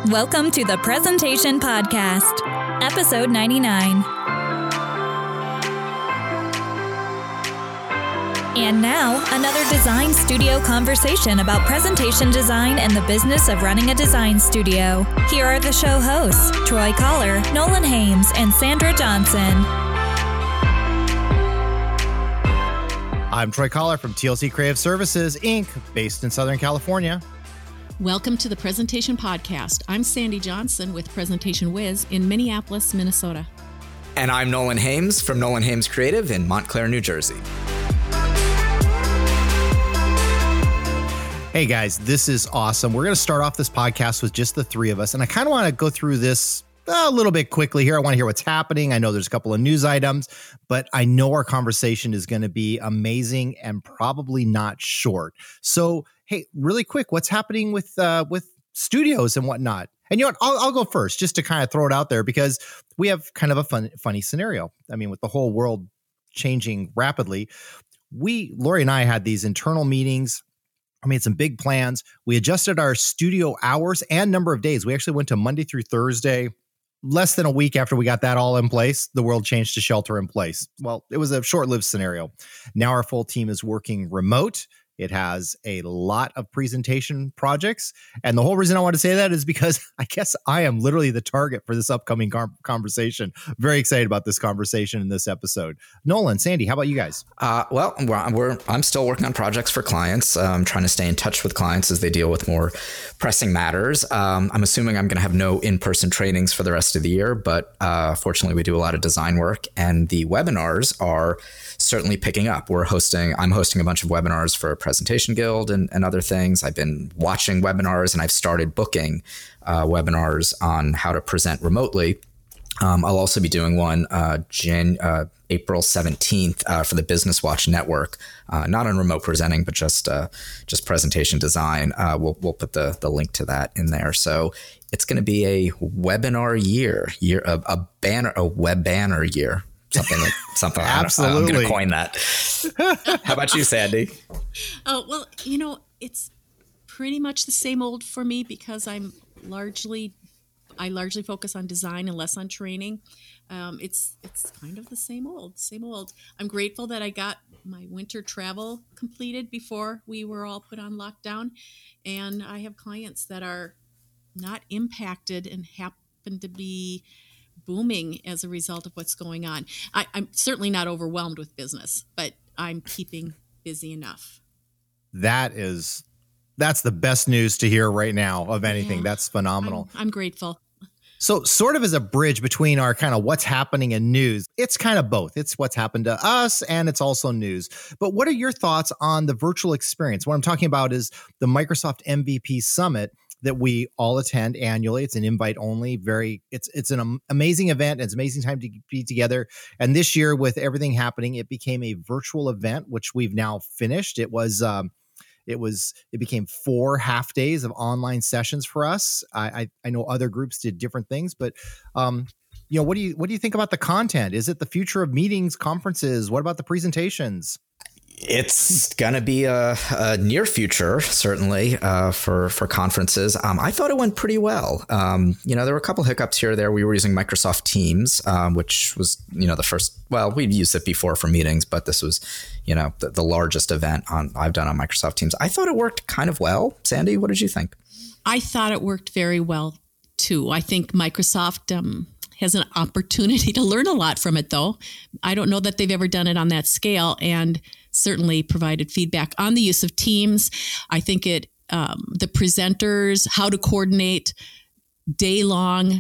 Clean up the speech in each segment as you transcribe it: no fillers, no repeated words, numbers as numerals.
Welcome to the Presentation Podcast, episode 99. And now, another design studio conversation about presentation design and the business of running a design studio. Here are the show hosts, Troy Collar, Nolan Hames, and Sandra Johnson. I'm Troy Collar from TLC Creative Services, Inc., based in Southern California. Welcome to the Presentation Podcast. I'm Sandy Johnson with Presentation Wiz in Minneapolis, Minnesota. And I'm Nolan Hames from Nolan Hames Creative in Montclair, New Jersey. Hey guys, this is awesome. We're going to start off this podcast with just the three of us. And I kind of want to go through this a little bit quickly here. I want to hear what's happening. I know there's a couple of news items, but I know our conversation is going to be amazing and probably not short. So, hey, really quick, what's happening with studios and whatnot? And you know what? I'll go first just to kind of throw it out there because we have kind of a funny scenario. I mean, with the whole world changing rapidly, Lori and I had these internal meetings. I made some big plans. We adjusted our studio hours and number of days. We actually went to Monday through Thursday. Less than a week after we got that all in place, the world changed to shelter in place. Well, it was a short-lived scenario. Now our full team is working remote. It has a lot of presentation projects. And the whole reason I want to say that is because I guess I am literally the target for this upcoming conversation. Very excited about this conversation in this episode. Nolan, Sandy, how about you guys? I'm still working on projects for clients. I'm trying to stay in touch with clients as they deal with more pressing matters. I'm assuming I'm going to have no in-person trainings for the rest of the year, but fortunately we do a lot of design work and the webinars are certainly picking up. I'm hosting a bunch of webinars for Presentation Guild and other things. I've been watching webinars and I've started booking webinars on how to present remotely. I'll also be doing one April 17th for the Business Watch Network, not on remote presenting, but just presentation design. We'll put the link to that in there. So it's going to be a webinar year, a web banner year. Something. Absolutely. I'm going to coin that. How about you, Sandy? Oh, well, it's pretty much the same old for me because I largely focus on design and less on training. It's kind of the same old. I'm grateful that I got my winter travel completed before we were all put on lockdown. And I have clients that are not impacted and happen to be booming as a result of what's going on. I'm certainly not overwhelmed with business, but I'm keeping busy enough. That's the best news to hear right now of anything. Yeah, that's phenomenal. I'm grateful. So sort of as a bridge between our kind of what's happening in news, it's kind of both. It's what's happened to us and it's also news. But what are your thoughts on the virtual experience? What I'm talking about is the Microsoft MVP Summit that we all attend annually. It's an invite only. It's an amazing event. It's an amazing time to be together. And this year, with everything happening, it became a virtual event, which we've now finished. It became 4 half days of online sessions for us. I know other groups did different things, but what do you think about the content? Is it the future of meetings, conferences? What about the presentations? It's going to be a near future, certainly, for conferences. I thought it went pretty well. There were a couple hiccups here or there. We were using Microsoft Teams, which was, the first, well, we'd used it before for meetings, but this was, the largest event I've done on Microsoft Teams. I thought it worked kind of well. Sandy, what did you think? I thought it worked very well, too. I think Microsoft has an opportunity to learn a lot from it, though. I don't know that they've ever done it on that scale and certainly provided feedback on the use of Teams. I think the presenters, how to coordinate day-long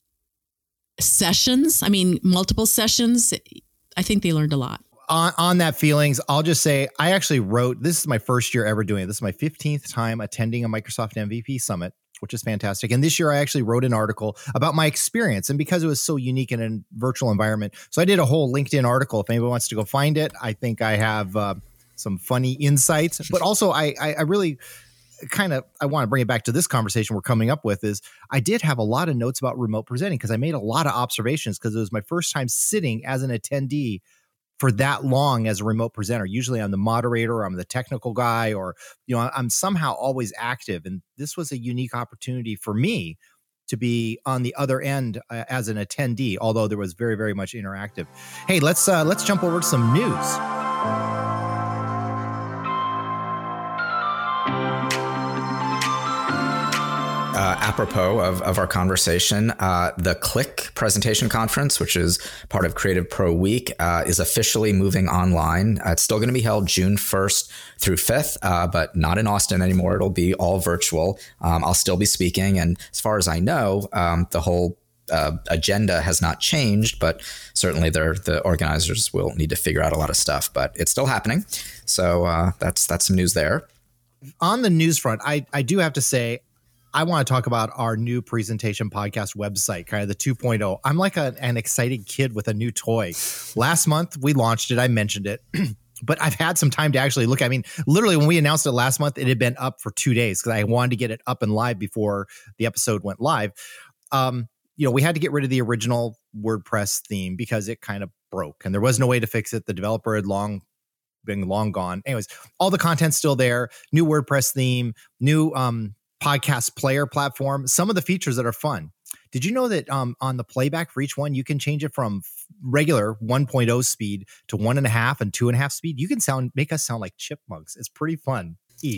sessions, multiple sessions, I think they learned a lot. On that feelings, I'll just say I actually wrote, this is my first year ever doing it. This is my 15th time attending a Microsoft MVP Summit, which is fantastic. And this year I actually wrote an article about my experience and because it was so unique in a virtual environment. So I did a whole LinkedIn article. If anybody wants to go find it, I think I have some funny insights, but also I really I want to bring it back to this conversation we're coming up with is I did have a lot of notes about remote presenting because I made a lot of observations because it was my first time sitting as an attendee for that long as a remote presenter. Usually I'm the moderator, or I'm the technical guy, or, I'm somehow always active. And this was a unique opportunity for me to be on the other end as an attendee, although there was very, very much interactive. Hey, let's jump over to some news. Apropos of our conversation, the Click Presentation Conference, which is part of Creative Pro Week, is officially moving online. It's still going to be held June 1st through 5th, but not in Austin anymore. It'll be all virtual. I'll still be speaking. And as far as I know, the whole agenda has not changed, but certainly the organizers will need to figure out a lot of stuff. But it's still happening. So that's some news there. On the news front, I do have to say, I want to talk about our new presentation podcast website, kind of the 2.0. I'm like an excited kid with a new toy. Last month, we launched it. I mentioned it. But I've had some time to actually look. I mean, literally, when we announced it last month, it had been up for 2 days because I wanted to get it up and live before the episode went live. We had to get rid of the original WordPress theme because it kind of broke and there was no way to fix it. The developer had been long gone. Anyways, all the content's still there. New WordPress theme, new podcast player platform, some of the features that are fun. Did you know that on the playback for each one, you can change it from regular 1.0 speed to 1.5 and 2.5 speed? You can make us sound like chipmunks. It's pretty fun.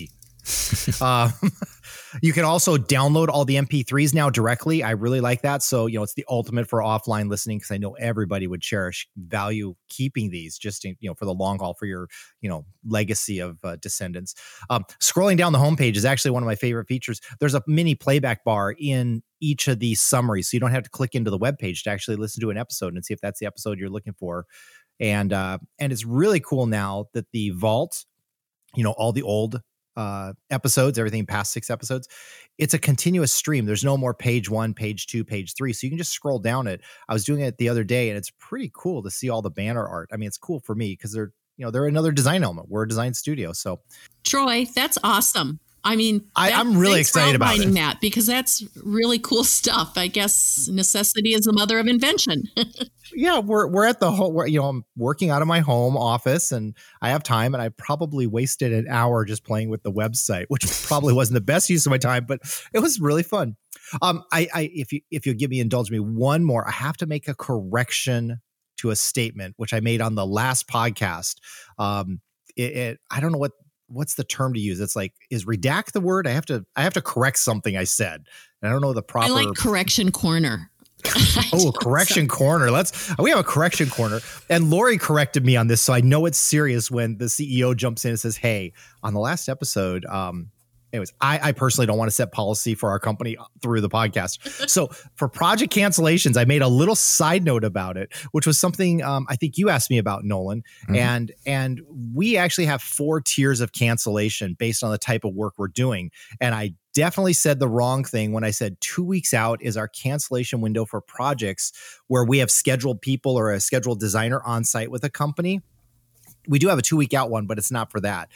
You can also download all the MP3s now directly. I really like that. So, it's the ultimate for offline listening because I know everybody would value keeping these just, for the long haul for your, legacy of descendants. Scrolling down the homepage is actually one of my favorite features. There's a mini playback bar in each of these summaries. So you don't have to click into the webpage to actually listen to an episode and see if that's the episode you're looking for. And it's really cool now that the vault, all the old episodes, everything past 6 episodes, it's a continuous stream. There's no more page 1, page 2, page 3. So you can just scroll down it. I was doing it the other day and it's pretty cool to see all the banner art. I mean, it's cool for me because they're another design element. We're a design studio. So Troy, that's awesome. I mean, I'm really excited about it. That because that's really cool stuff. I guess necessity is the mother of invention. Yeah, we're at the whole. I'm working out of my home office, and I have time, and I probably wasted an hour just playing with the website, which probably wasn't the best use of my time, but it was really fun. If you indulge me one more, I have to make a correction to a statement which I made on the last podcast. I don't know what's the term to use. It's like, is redact the word? I have to correct something I said. And I don't know the proper. I like correction corner. Correction corner. We have a correction corner. And Lori corrected me on this. So I know it's serious when the CEO jumps in and says, hey, on the last episode, anyways, I personally don't want to set policy for our company through the podcast. So for project cancellations, I made a little side note about it, which was something I think you asked me about, Nolan. Mm-hmm. And we actually have 4 tiers of cancellation based on the type of work we're doing. And I definitely said the wrong thing when I said 2 weeks out is our cancellation window for projects where we have scheduled people or a scheduled designer on site with a company. We do have a 2-week out one, but it's not for that.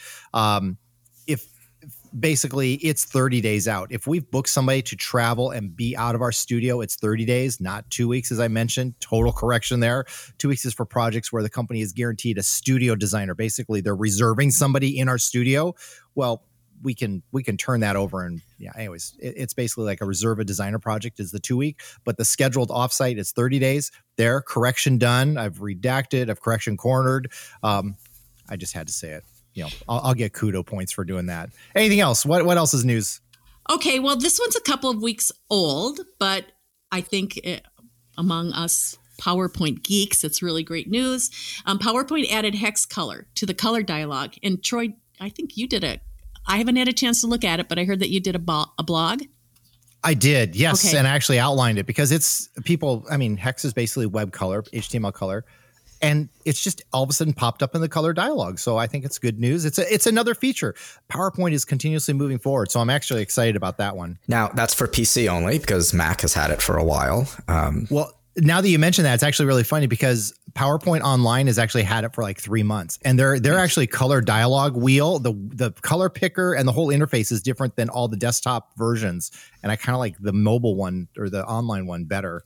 Basically, it's 30 days out. If we've booked somebody to travel and be out of our studio, it's 30 days, not 2 weeks, as I mentioned. Total correction there. 2 weeks is for projects where the company is guaranteed a studio designer. Basically, they're reserving somebody in our studio. Well, we can turn that over. And anyways, it's basically like a reserve a designer project is the 2 week, but the scheduled offsite is 30 days. There, correction done. I've redacted. I've correction cornered. I just had to say it. I'll get kudo points for doing that. Anything else? What else is news? Okay, well, this one's a couple of weeks old, but I think among us PowerPoint geeks, it's really great news. PowerPoint added hex color to the color dialog. And Troy, I think you I haven't had a chance to look at it, but I heard that you did a blog. I did, yes, okay. And I actually outlined it because hex is basically web color, HTML color. And it's just all of a sudden popped up in the color dialog. So I think it's good news. It's another feature. PowerPoint is continuously moving forward. So I'm actually excited about that one. Now, that's for PC only because Mac has had it for a while. Well, now that you mention that, it's actually really funny because PowerPoint Online has actually had it for like 3 months. And they're actually color dialog wheel. The color picker and the whole interface is different than all the desktop versions. And I kind of like the mobile one or the online one better.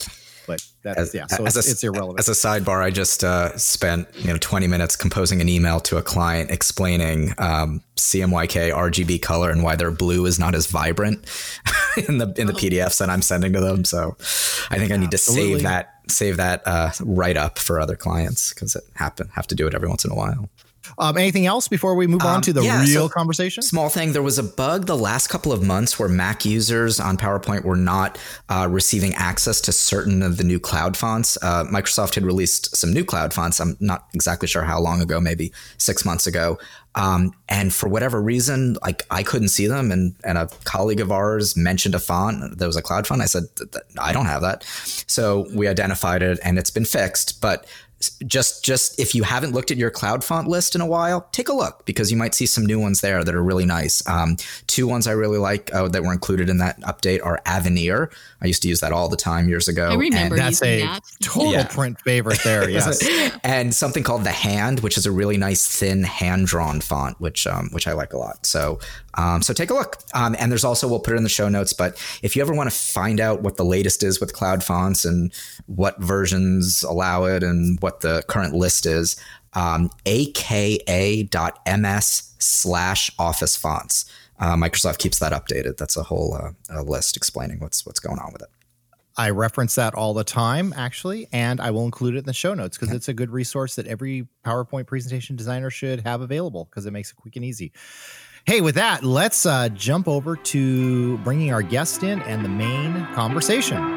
but that's, so it's irrelevant. As a sidebar, I just spent 20 minutes composing an email to a client explaining CMYK RGB color and why their blue is not as vibrant in the PDFs that I'm sending to them. So I think I need to save that write up for other clients, because it have to do it every once in a while. Anything else before we move on to the real conversation? Small thing. There was a bug the last couple of months where Mac users on PowerPoint were not receiving access to certain of the new cloud fonts. Microsoft had released some new cloud fonts. I'm not exactly sure how long ago, maybe 6 months ago. And for whatever reason, I couldn't see them. And a colleague of ours mentioned a font that was a cloud font. I said, I don't have that. So we identified it and it's been fixed. But just if you haven't looked at your cloud font list in a while, take a look, because you might see some new ones there that are really nice. Two ones I really like that were included in that update are Avenir. I used to use that all the time years ago. I remember that's using a that. total print favorite there. Yes. And something called The Hand, which is a really nice thin hand drawn font, which I like a lot. So take a look. And there's also, we'll put it in the show notes, but if you ever want to find out what the latest is with cloud fonts and what versions allow it and what the current list is, aka.ms/office fonts. Microsoft keeps that updated. That's a whole list explaining what's going on with it. I reference that all the time, actually, and I will include it in the show notes because it's a good resource that every PowerPoint presentation designer should have available, because it makes it quick and easy. Hey, with that, let's jump over to bringing our guest in and the main conversation.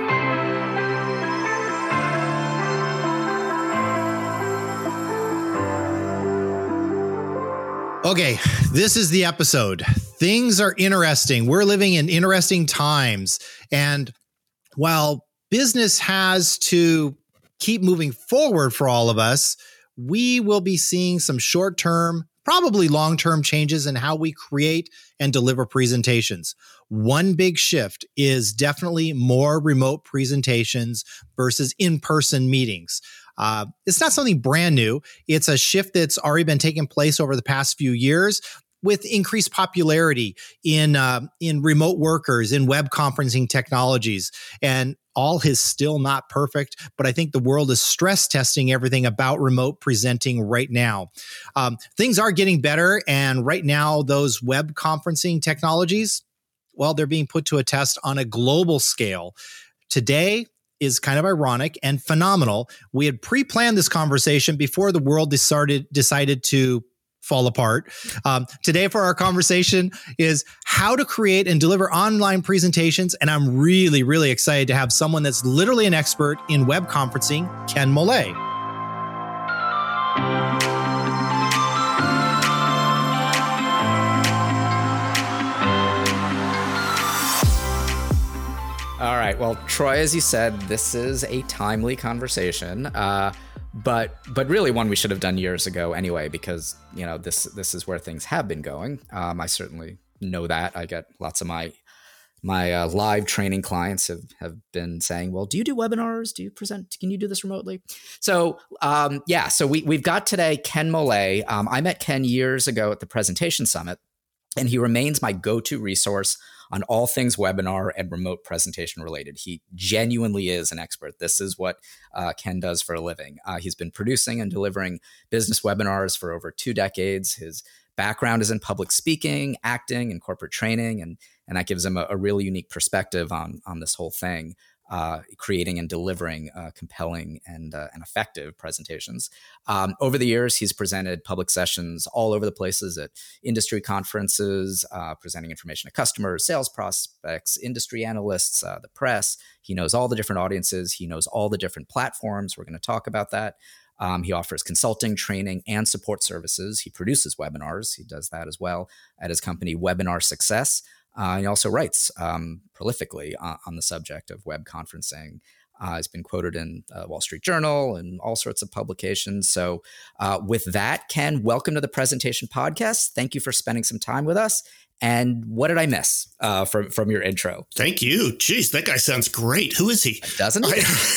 Okay, this is the episode. Things are interesting. We're living in interesting times. And while business has to keep moving forward for all of us, we will be seeing some short-term, probably long-term changes in how we create and deliver presentations. One big shift is definitely more remote presentations versus in-person meetings. It's not something brand new. It's a shift that's already been taking place over the past few years with increased popularity in remote workers, in web conferencing technologies. And all is still not perfect, but I think the world is stress testing everything about remote presenting right now. Things are getting better. And right now, those web conferencing technologies, well, they're being put to a test on a global scale. Today is kind of ironic and phenomenal. We had pre-planned this conversation before the world decided to fall apart. Today for our conversation is how to create and deliver online presentations. And I'm really, really excited to have someone that's literally an expert in web conferencing, Ken Mollet. All right. Well, Troy, as you said, this is a timely conversation, but really one we should have done years ago anyway, because this is where things have been going. I certainly know that. I get lots of my live training clients have been saying, "Well, do you do webinars? Do you present? Can you do this remotely?" So so we've got today Ken Mollet. I met Ken years ago at the Presentation Summit, and he remains my go-to resource on all things webinar and remote presentation related. He genuinely is an expert. This is what Ken does for a living. He's been producing and delivering business webinars for over 2 decades. His background is in public speaking, acting, and corporate training, and that gives him a really unique perspective on this whole thing, creating and delivering compelling and effective presentations. Over the years, he's presented public sessions all over the places at industry conferences, presenting information to customers, sales prospects, industry analysts, the press. He knows all the different audiences. He knows all the different platforms. We're going to talk about that. He offers consulting, training, and support services. He produces webinars. He does that as well at his company, Webinar Success. He also writes prolifically on the subject of web conferencing. He's been quoted in Wall Street Journal and all sorts of publications. So with that, Ken, welcome to the Presentation Podcast. Thank you for spending some time with us. And what did I miss from your intro? Thank you. Jeez, that guy sounds great. Who is he? Doesn't he?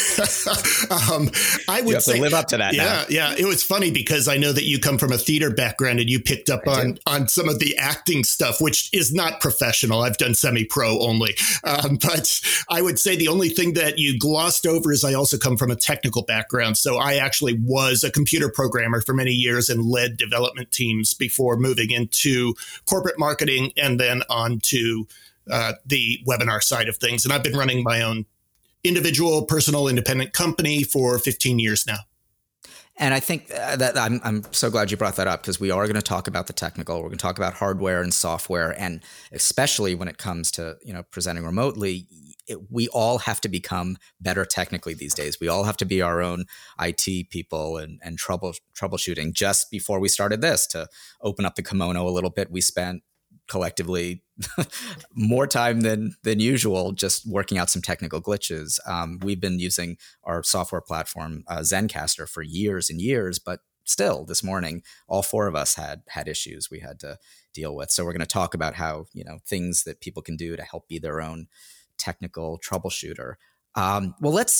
I would you have say to live up to that. Yeah, yeah. It was funny because I know that you come from a theater background and you picked up on some of the acting stuff, which is not professional. I've done semi-pro only. But I would say the only thing that you glossed over is I also come from a technical background. So I actually was a computer programmer for many years and led development teams before moving into corporate marketing and then on to the webinar side of things. And I've been running my own individual, personal, independent company for 15 years now. And I think that I'm so glad you brought that up, because we are going to talk about the technical. We're going to talk about hardware and software, and especially when it comes to presenting remotely, we all have to become better technically these days. We all have to be our own IT people and troubleshooting. Just before we started this, to open up the kimono a little bit, we spent collectively more time than usual just working out some technical glitches. We've been using our software platform, Zencastr, for years and years, but still this morning, all four of us had issues we had to deal with. So we're going to talk about how, things that people can do to help be their own technical troubleshooter. Well, let's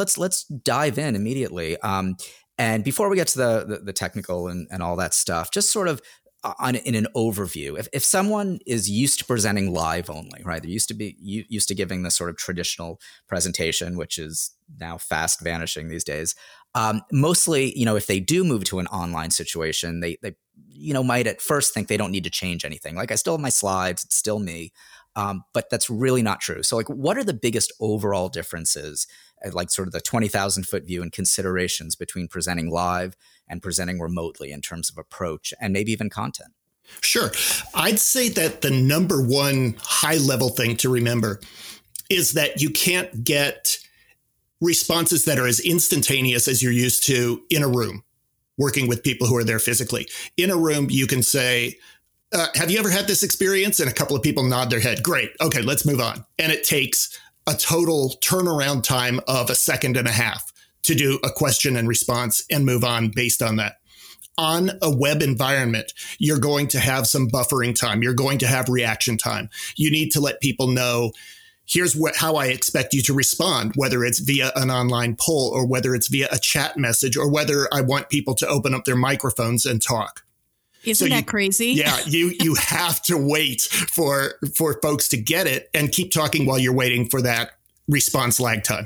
dive in immediately. And before we get to the technical and all that stuff, just sort of in an overview, if someone is used to presenting live only, right? They're used to giving this sort of traditional presentation, which is now fast vanishing these days. Mostly, if they do move to an online situation, they might at first think they don't need to change anything. Like, I still have my slides, it's still me. But that's really not true. So, what are the biggest overall differences, like sort of the 20,000 foot view and considerations between presenting live and presenting remotely in terms of approach and maybe even content? Sure. I'd say that the number one high level thing to remember is that you can't get responses that are as instantaneous as you're used to in a room, working with people who are there physically. In a room, you can say, have you ever had this experience? And a couple of people nod their head. Great. Okay, let's move on. And it takes a total turnaround time of 1.5 seconds to do a question and response and move on based on that. On a web environment, you're going to have some buffering time. You're going to have reaction time. You need to let people know, here's how I expect you to respond, whether it's via an online poll or whether it's via a chat message or whether I want people to open up their microphones and talk. Isn't that crazy? Yeah, you have to wait for folks to get it and keep talking while you're waiting for that response lag time.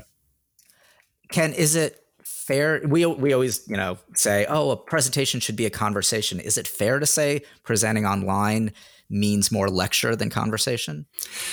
Ken, is it fair? We always, say, a presentation should be a conversation. Is it fair to say presenting online means more lecture than conversation?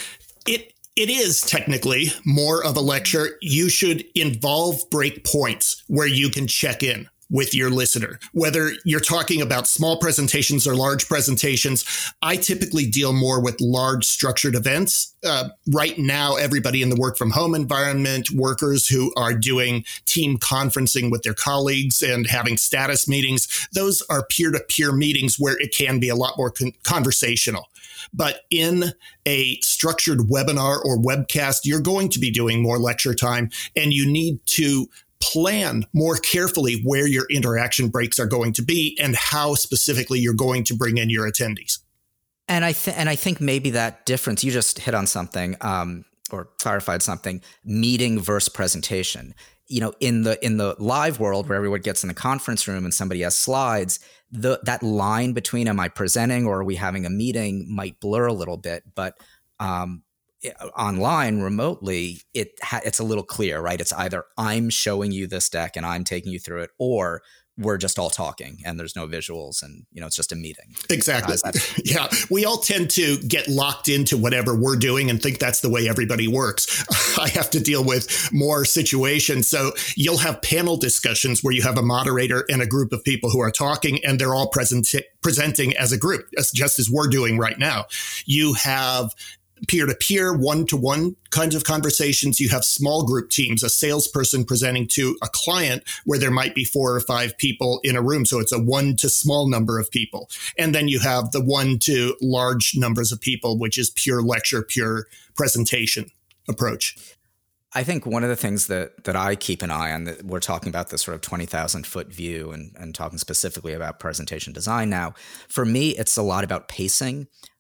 It is technically more of a lecture. You should involve break points where you can check in with your listener, whether you're talking about small presentations or large presentations. I typically deal more with large structured events. Right now, everybody in the work from home environment, workers who are doing team conferencing with their colleagues and having status meetings, those are peer-to-peer meetings where it can be a lot more conversational. But in a structured webinar or webcast, you're going to be doing more lecture time, and you need to plan more carefully where your interaction breaks are going to be and how specifically you're going to bring in your attendees. And I think maybe that difference, you just hit on something or clarified something, meeting versus presentation. In the live world where everyone gets in the conference room and somebody has slides, that line between am I presenting or are we having a meeting might blur a little bit, but online remotely, it's a little clear, right? It's either I'm showing you this deck and I'm taking you through it, or we're just all talking and there's no visuals and, it's just a meeting. Exactly. Yeah. We all tend to get locked into whatever we're doing and think that's the way everybody works. I have to deal with more situations. So you'll have panel discussions where you have a moderator and a group of people who are talking and they're all presenting as a group, just as we're doing right now. You have peer-to-peer, one-to-one kinds of conversations. You have small group teams, a salesperson presenting to a client where there might be 4 or 5 people in a room. So it's a one to small number of people. And then you have the one to large numbers of people, which is pure lecture, pure presentation approach. I think one of the things that I keep an eye on, that we're talking about this sort of 20,000 foot view and talking specifically about presentation design now, for me, it's a lot about pacing.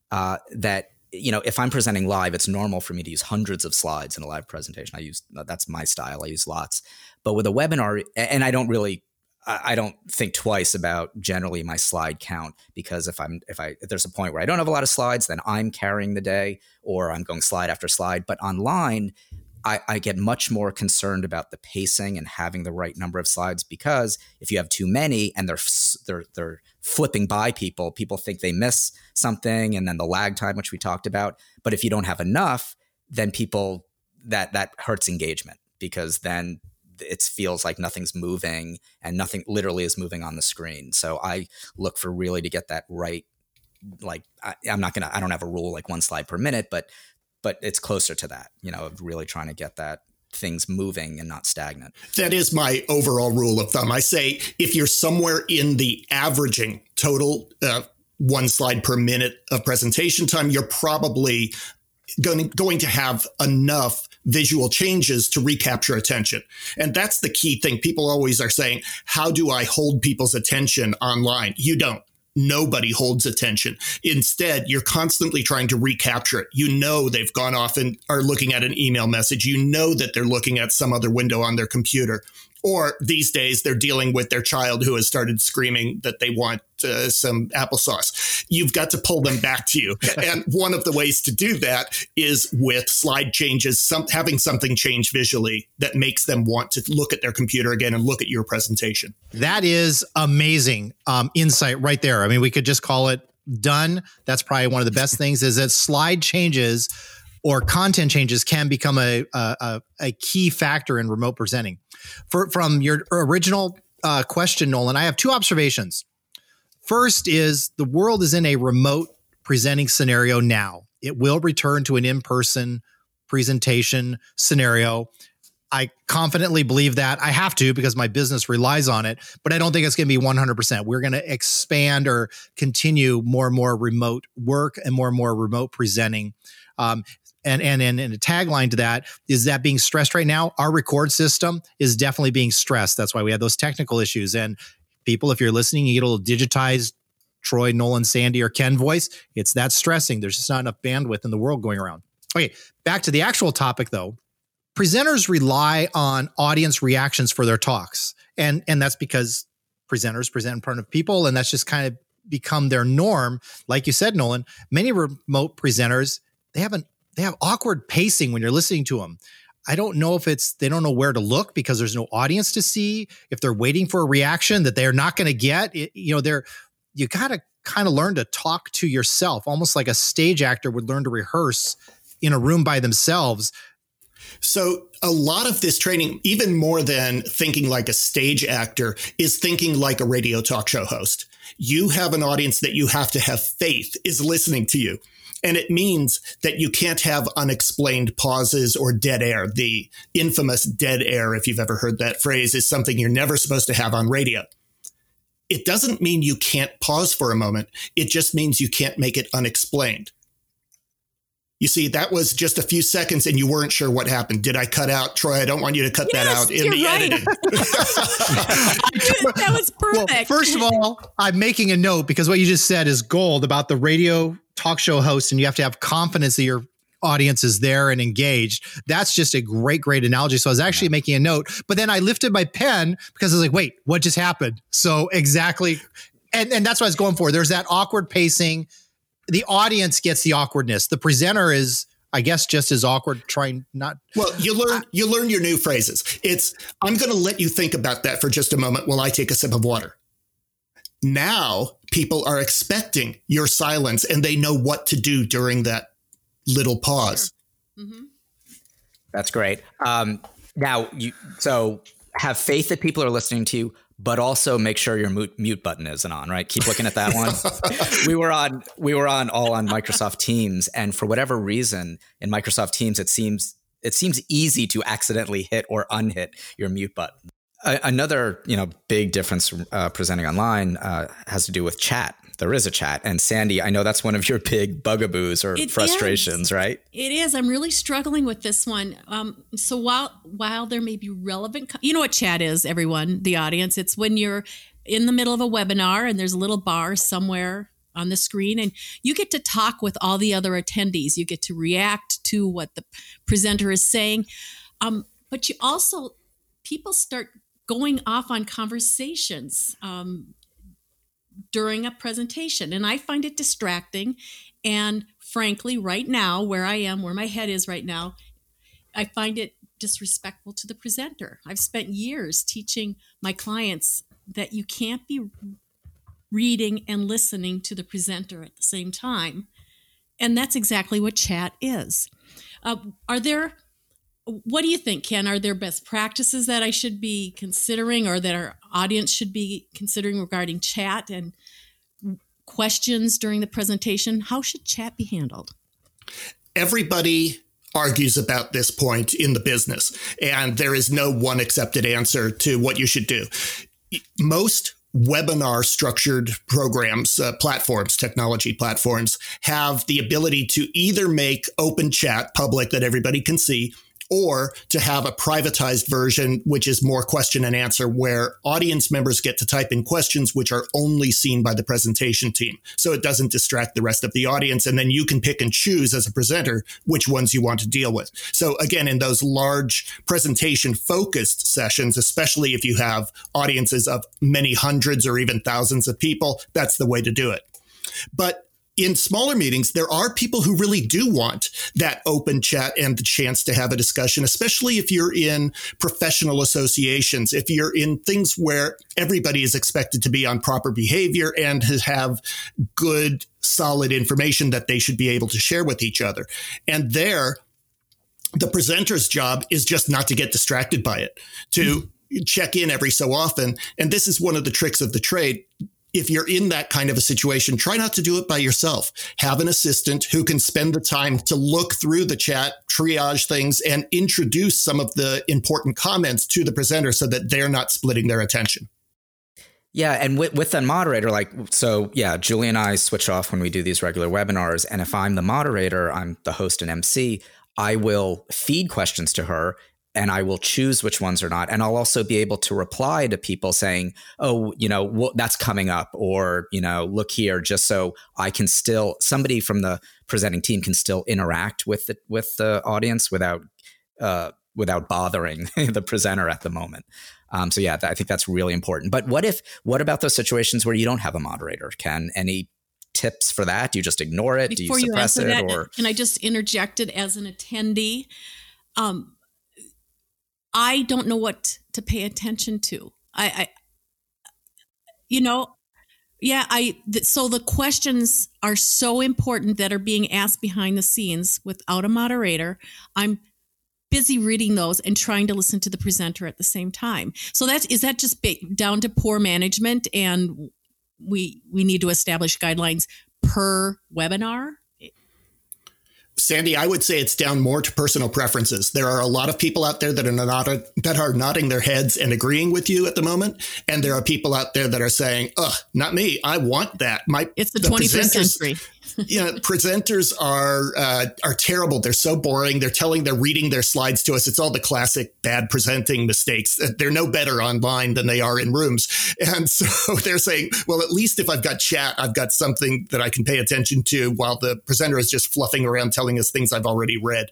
that, if I'm presenting live, it's normal for me to use hundreds of slides in a live presentation. That's my style. I use lots. But with a webinar, and I don't think twice about generally my slide count, because if there's a point where I don't have a lot of slides, then I'm carrying the day, or I'm going slide after slide. But online, I get much more concerned about the pacing and having the right number of slides, because if you have too many and they're flipping by people think they miss something, and then the lag time, which we talked about. But if you don't have enough, then people that hurts engagement, because then it feels like nothing's moving and nothing literally is moving on the screen. So I look for really to get that right. Like I don't have a rule like 1 slide per minute, but it's closer to that, of really trying to get that things moving and not stagnant. That is my overall rule of thumb. I say if you're somewhere in the averaging total 1 slide per minute of presentation time, you're probably going to have enough visual changes to recapture attention. And that's the key thing. People always are saying, how do I hold people's attention online? You don't. Nobody holds attention. Instead, you're constantly trying to recapture it. They've gone off and are looking at an email message. That they're looking at some other window on their computer. Or these days, they're dealing with their child who has started screaming that they want some applesauce. You've got to pull them back to you. And one of the ways to do that is with slide changes, having something change visually that makes them want to look at their computer again and look at your presentation. That is amazing insight right there. I mean, we could just call it done. That's probably one of the best things, is that slide changes or content changes can become a key factor in remote presenting. From your original question, Nolan, I have 2 observations. First is the world is in a remote presenting scenario now. It will return to an in-person presentation scenario. I confidently believe that. I have to, because my business relies on it, but I don't think it's going to be 100%. We're going to expand or continue more and more remote work and more remote presenting. And a tagline to that is that being stressed right now, our record system is definitely being stressed. That's why we have those technical issues. And people, if you're listening, you get a little digitized Troy, Nolan, Sandy, or Ken voice. It's that stressing. There's just not enough bandwidth in the world going around. Okay, back to the actual topic though. Presenters rely on audience reactions for their talks. And that's because presenters present in front of people, and that's just kind of become their norm. Like you said, Nolan, many remote presenters, they have awkward pacing when you're listening to them. I don't know if they don't know where to look because there's no audience to see. If they're waiting for a reaction that they're not going to get, you got to kind of learn to talk to yourself, almost like a stage actor would learn to rehearse in a room by themselves. So a lot of this training, even more than thinking like a stage actor, is thinking like a radio talk show host. You have an audience that you have to have faith is listening to you. And it means that you can't have unexplained pauses or dead air. The infamous dead air, if you've ever heard that phrase, is something you're never supposed to have on radio. It doesn't mean you can't pause for a moment. It just means you can't make it unexplained. You see, that was just a few seconds and you weren't sure what happened. Did I cut out? Troy, I don't want you to cut that out in the editing. That was perfect. Well, first of all, I'm making a note because what you just said is gold about the radio talk show host, and you have to have confidence that your audience is there and engaged. That's just a great analogy. So I was actually making a note, but then I lifted my pen because I was like, wait, what just happened? So exactly. And that's what I was going for. There's that awkward pacing. The audience gets the awkwardness. The presenter is, I guess, just as awkward, trying not. Well, you learn your new phrases. I'm going to let you think about that for just a moment while I take a sip of water. Now people are expecting your silence and they know what to do during that little pause. Sure. Mm-hmm. That's great. Now, so have faith that people are listening to you, but also make sure your mute button isn't on, right? Keep looking at that one. We were on Microsoft Teams, and for whatever reason in Microsoft Teams, it seems easy to accidentally hit or unhit your mute button. Another, big difference presenting online has to do with chat. There is a chat. And Sandy, I know that's one of your big bugaboos or frustrations, right? It is. I'm really struggling with this one. So while there may be relevant, you know what chat is, everyone, the audience. It's when you're in the middle of a webinar and there's a little bar somewhere on the screen, and you get to talk with all the other attendees. You get to react to what the presenter is saying. But you also, people start going off on conversations during a presentation, and I find it distracting. And frankly, right now, where I am, where my head is right now, I find it disrespectful to the presenter. I've spent years teaching my clients that you can't be reading and listening to the presenter at the same time. And that's exactly what chat is. What do you think, Ken? Are there best practices that I should be considering, or that our audience should be considering regarding chat and questions during the presentation? How should chat be handled? Everybody argues about this point in the business, and there is no one accepted answer to what you should do. Most webinar structured programs, platforms, technology platforms, have the ability to either make open chat public that everybody can see, or to have a privatized version, which is more question and answer, where audience members get to type in questions which are only seen by the presentation team. So it doesn't distract the rest of the audience. And then you can pick and choose as a presenter which ones you want to deal with. So again, in those large presentation focused sessions, especially if you have audiences of many hundreds or even thousands of people, that's the way to do it. But in smaller meetings, there are people who really do want that open chat and the chance to have a discussion, especially if you're in professional associations, if you're in things where everybody is expected to be on proper behavior and have good, solid information that they should be able to share with each other. And there, the presenter's job is just not to get distracted by it, to check in every so often. And this is one of the tricks of the trade. If you're in that kind of a situation, try not to do it by yourself. Have an assistant who can spend the time to look through the chat, triage things, and introduce some of the important comments to the presenter so that they're not splitting their attention. Yeah. And with the moderator, Julie and I switch off when we do these regular webinars. And if I'm the moderator, I'm the host and MC, I will feed questions to her, and I will choose which ones are not. And I'll also be able to reply to people saying, oh, that's coming up, or, look here, just so I can still, somebody from the presenting team can still interact with the audience without bothering the presenter at the moment. I think that's really important. But what about those situations where you don't have a moderator, Ken? Any tips for that? Do you just ignore it? Before Do you suppress it? Or can I just interject it as an attendee? I don't know what to pay attention to. So the questions are so important that are being asked behind the scenes without a moderator. I'm busy reading those and trying to listen to the presenter at the same time. So is that just down to poor management, and we need to establish guidelines per webinar? Sandy, I would say it's down more to personal preferences. There are a lot of people out there that are nodding their heads and agreeing with you at the moment. And there are people out there that are saying, not me. I want that. It's the 21st century. Presenters are terrible. They're so boring. They're reading their slides to us. It's all the classic bad presenting mistakes. They're no better online than they are in rooms. And so they're saying, well, at least if I've got chat, I've got something that I can pay attention to, while the presenter is just fluffing around telling us things I've already read.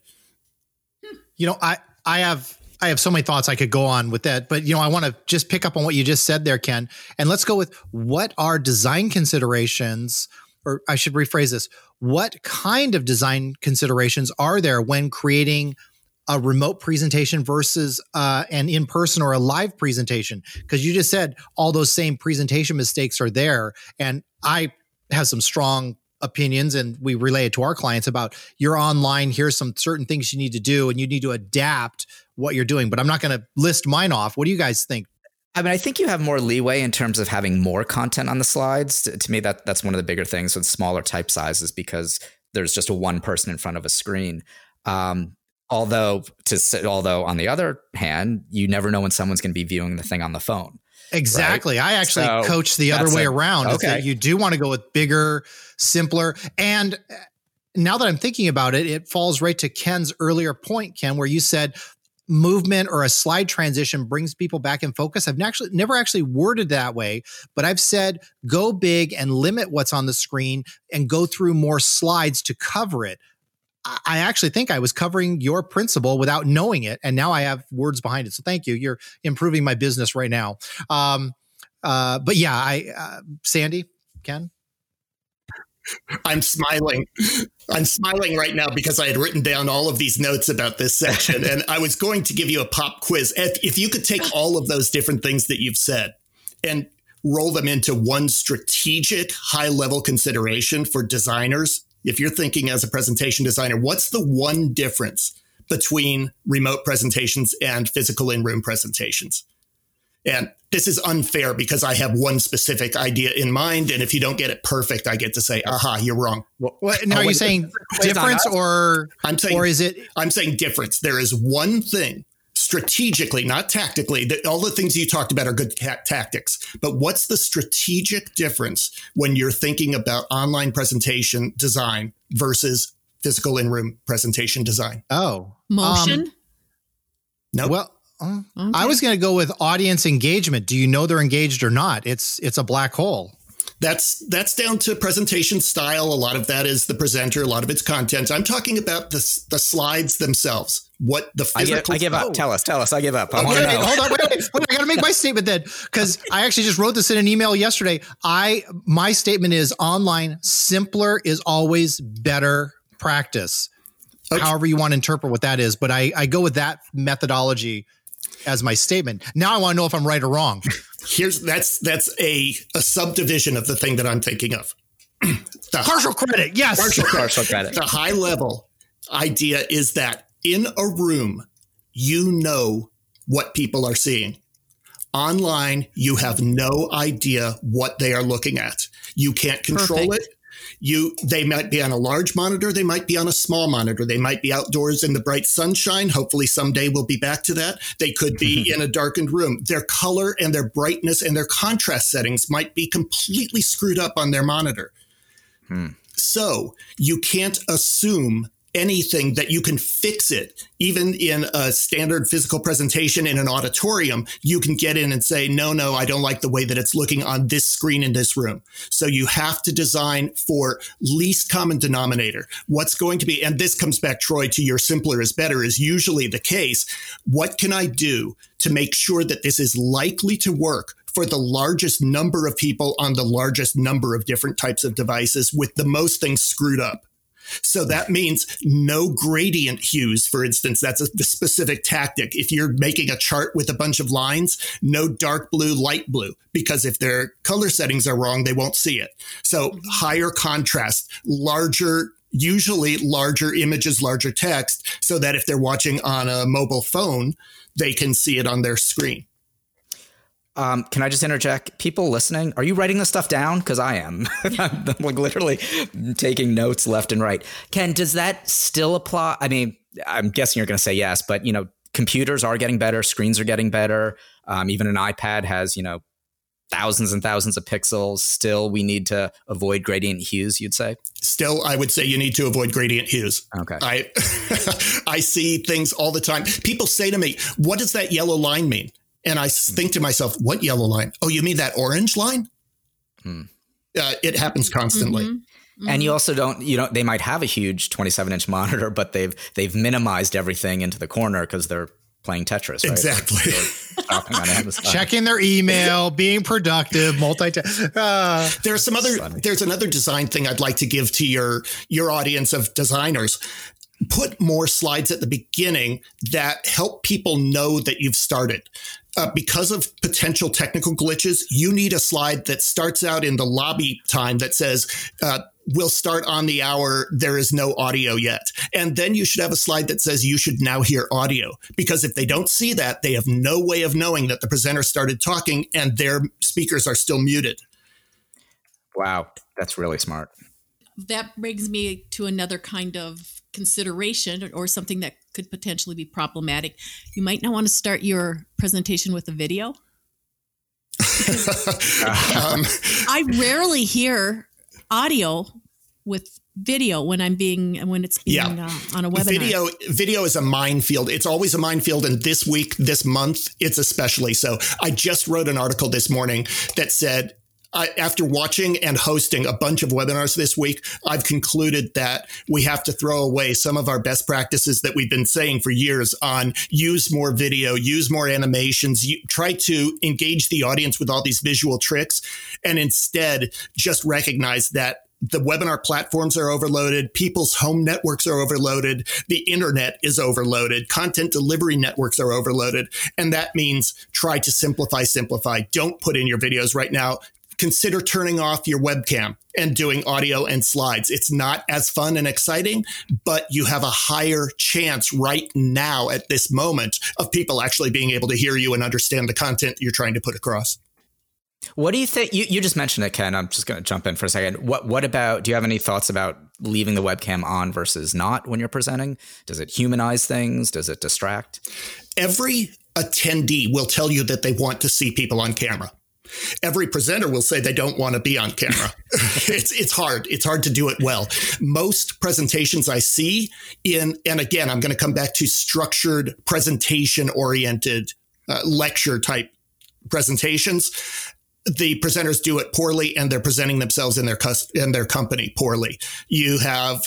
I have so many thoughts I could go on with that, but I want to just pick up on what you just said there, Ken. And let's go with, what are design considerations, or I should rephrase this, what kind of design considerations are there when creating a remote presentation versus an in-person or a live presentation? Because you just said all those same presentation mistakes are there. And I have some strong opinions, and we relay it to our clients about, you're online, here's some certain things you need to do, and you need to adapt what you're doing. But I'm not going to list mine off. What do you guys think? I mean, I think you have more leeway in terms of having more content on the slides. To me, that's one of the bigger things with smaller type sizes, because there's just one person in front of a screen. Although on the other hand, you never know when someone's going to be viewing the thing on the phone. Exactly. Right? I actually coach the other way around. Okay. Is that you do want to go with bigger, simpler. And now that I'm thinking about it, it falls right to Ken's earlier point, Ken, where you said movement or a slide transition brings people back in focus. I've never actually worded that way, but I've said go big and limit what's on the screen and go through more slides to cover it. I actually think I was covering your principle without knowing it, and now I have words behind it. So thank you. You're improving my business right now. But yeah, Sandy, Ken? I'm smiling. I'm smiling right now because I had written down all of these notes about this section, and I was going to give you a pop quiz. If you could take all of those different things that you've said and roll them into one strategic high-level consideration for designers, if you're thinking as a presentation designer, what's the one difference between remote presentations and physical in-room presentations? And this is unfair because I have one specific idea in mind. And if you don't get it perfect, I get to say, aha, you're wrong. Now, are you saying difference or is it? I'm saying difference. There is one thing strategically, not tactically, that all the things you talked about are good tactics. But what's the strategic difference when you're thinking about online presentation design versus physical in-room presentation design? Oh, motion? No. Well, okay. I was going to go with audience engagement. Do you know they're engaged or not? It's a black hole. That's down to presentation style. A lot of that is the presenter. A lot of it's content. I'm talking about the slides themselves. What the physical. I give up. Tell us. I give up. I want want to know. Hold on. Wait. I got to make my statement then, because I actually just wrote this in an email yesterday. My statement is online simpler is always better practice. Okay. However you want to interpret what that is, but I go with that methodology as my statement. Now I want to know if I'm right or wrong. That's a subdivision of the thing that I'm thinking of. Partial credit. Yes. Partial credit. The high level idea is that in a room, you know what people are seeing. Online, you have no idea what they are looking at. You can't control it. They might be on a large monitor. They might be on a small monitor. They might be outdoors in the bright sunshine. Hopefully someday we'll be back to that. They could be in a darkened room. Their color and their brightness and their contrast settings might be completely screwed up on their monitor. So you can't assume anything that you can fix it. Even in a standard physical presentation in an auditorium, you can get in and say, no, I don't like the way that it's looking on this screen in this room. So you have to design for least common denominator. What's going to be, and this comes back, Troy, to your simpler is better is usually the case. What can I do to make sure that this is likely to work for the largest number of people on the largest number of different types of devices with the most things screwed up? So that means no gradient hues, for instance. That's a specific tactic. If you're making a chart with a bunch of lines, no dark blue, light blue, because if their color settings are wrong, they won't see it. So higher contrast, usually larger images, larger text, so that if they're watching on a mobile phone, they can see it on their screen. Can I just interject? People listening, are you writing this stuff down? Because I am. I'm like literally taking notes left and right. Ken, does that still apply? I mean, I'm guessing you're going to say yes, but computers are getting better, screens are getting better. Even an iPad has thousands and thousands of pixels. Still, we need to avoid gradient hues, you'd say? Still, I would say you need to avoid gradient hues. Okay. I see things all the time. People say to me, what does that yellow line mean? And I think to myself, what yellow line? Oh, you mean that orange line? It happens constantly. Mm-hmm. And you also they might have a huge 27-inch monitor, but they've minimized everything into the corner because they're playing Tetris, right? Exactly. Checking their email, being productive, multitasking. There's another design thing I'd like to give to your audience of designers. Put more slides at the beginning that help people know that you've started. Because of potential technical glitches, you need a slide that starts out in the lobby time that says, we'll start on the hour. There is no audio yet. And then you should have a slide that says you should now hear audio. Because if they don't see that, they have no way of knowing that the presenter started talking and their speakers are still muted. Wow, that's really smart. That brings me to another kind of consideration or something that could potentially be problematic. You might not want to start your presentation with a video. I rarely hear audio with video when it's being on a webinar. Video is a minefield. It's always a minefield. And this week, this month, it's especially so. I just wrote an article this morning that said, after watching and hosting a bunch of webinars this week, I've concluded that we have to throw away some of our best practices that we've been saying for years on use more video, use more animations, try to engage the audience with all these visual tricks, and instead just recognize that the webinar platforms are overloaded. People's home networks are overloaded. The internet is overloaded. Content delivery networks are overloaded. And that means try to simplify. Don't put in your videos right now. Consider turning off your webcam and doing audio and slides. It's not as fun and exciting, but you have a higher chance right now at this moment of people actually being able to hear you and understand the content you're trying to put across. What do you think? You just mentioned it, Ken. I'm just going to jump in for a second. What about, do you have any thoughts about leaving the webcam on versus not when you're presenting? Does it humanize things? Does it distract? Every attendee will tell you that they want to see people on camera. Every presenter will say they don't want to be on camera. It's hard. It's hard to do it well. Most presentations I see and again, I'm going to come back to structured presentation oriented lecture type presentations. The presenters do it poorly and they're presenting themselves and their company poorly. You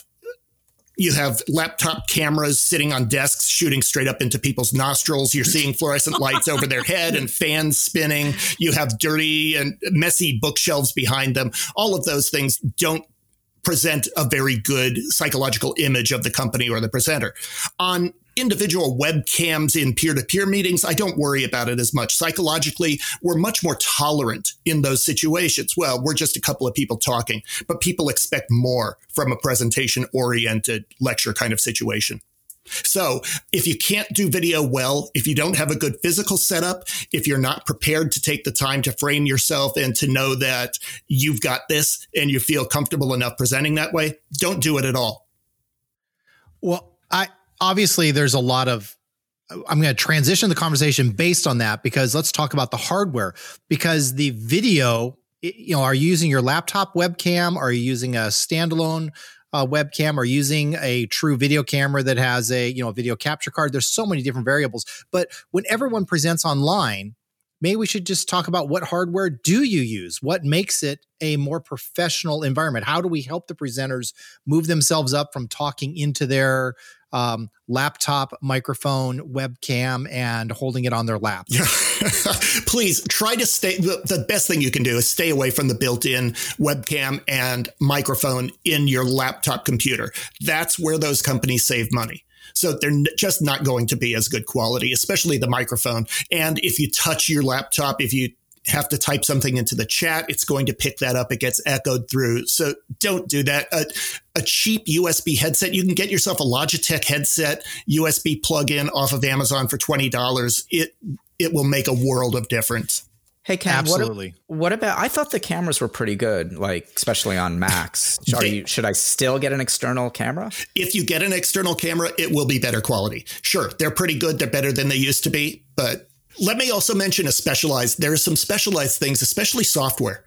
have laptop cameras sitting on desks shooting straight up into people's nostrils. You're seeing fluorescent lights over their head and fans spinning. You have dirty and messy bookshelves behind them. All of those things don't present a very good psychological image of the company or the presenter. On individual webcams in peer-to-peer meetings, I don't worry about it as much. Psychologically, we're much more tolerant in those situations. Well, we're just a couple of people talking, but people expect more from a presentation-oriented lecture kind of situation. So if you can't do video well, if you don't have a good physical setup, if you're not prepared to take the time to frame yourself and to know that you've got this and you feel comfortable enough presenting that way, don't do it at all. Well, obviously, there's a lot of, I'm going to transition the conversation based on that because let's talk about the hardware. Because the video, are you using your laptop webcam? Are you using a standalone webcam? Are you using a true video camera that has a video capture card? There's so many different variables. But when everyone presents online, maybe we should just talk about what hardware do you use? What makes it a more professional environment? How do we help the presenters move themselves up from talking into their laptop, microphone, webcam, and holding it on their lap? Please try to stay. The best thing you can do is stay away from the built-in webcam and microphone in your laptop computer. That's where those companies save money. So they're just not going to be as good quality, especially the microphone. And if you touch your laptop, if you have to type something into the chat, it's going to pick that up. It gets echoed through. So don't do that. A cheap USB headset, you can get yourself a Logitech headset, USB plug-in off of Amazon for $20. It will make a world of difference. Hey, Ken, absolutely. What about, I thought the cameras were pretty good, like especially on Macs. Should I still get an external camera? If you get an external camera, it will be better quality. Sure, they're pretty good. They're better than they used to be. But let me also mention there are some specialized things, especially software.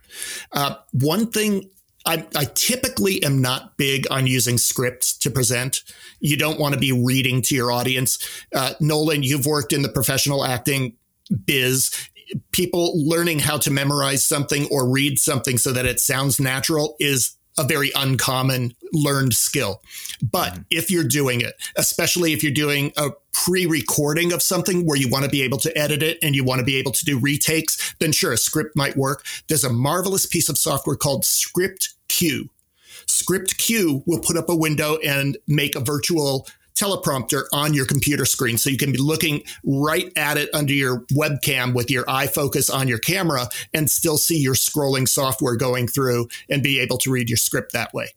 One thing, I typically am not big on using scripts to present. You don't want to be reading to your audience. Nolan, you've worked in the professional acting biz. People learning how to memorize something or read something so that it sounds natural is a very uncommon learned skill. But if you're doing it, especially if you're doing a pre-recording of something where you want to be able to edit it and you want to be able to do retakes, then sure, a script might work. There's a marvelous piece of software called ScriptQ. ScriptQ will put up a window and make a virtual teleprompter on your computer screen. So you can be looking right at it under your webcam with your eye focus on your camera and still see your scrolling software going through and be able to read your script that way.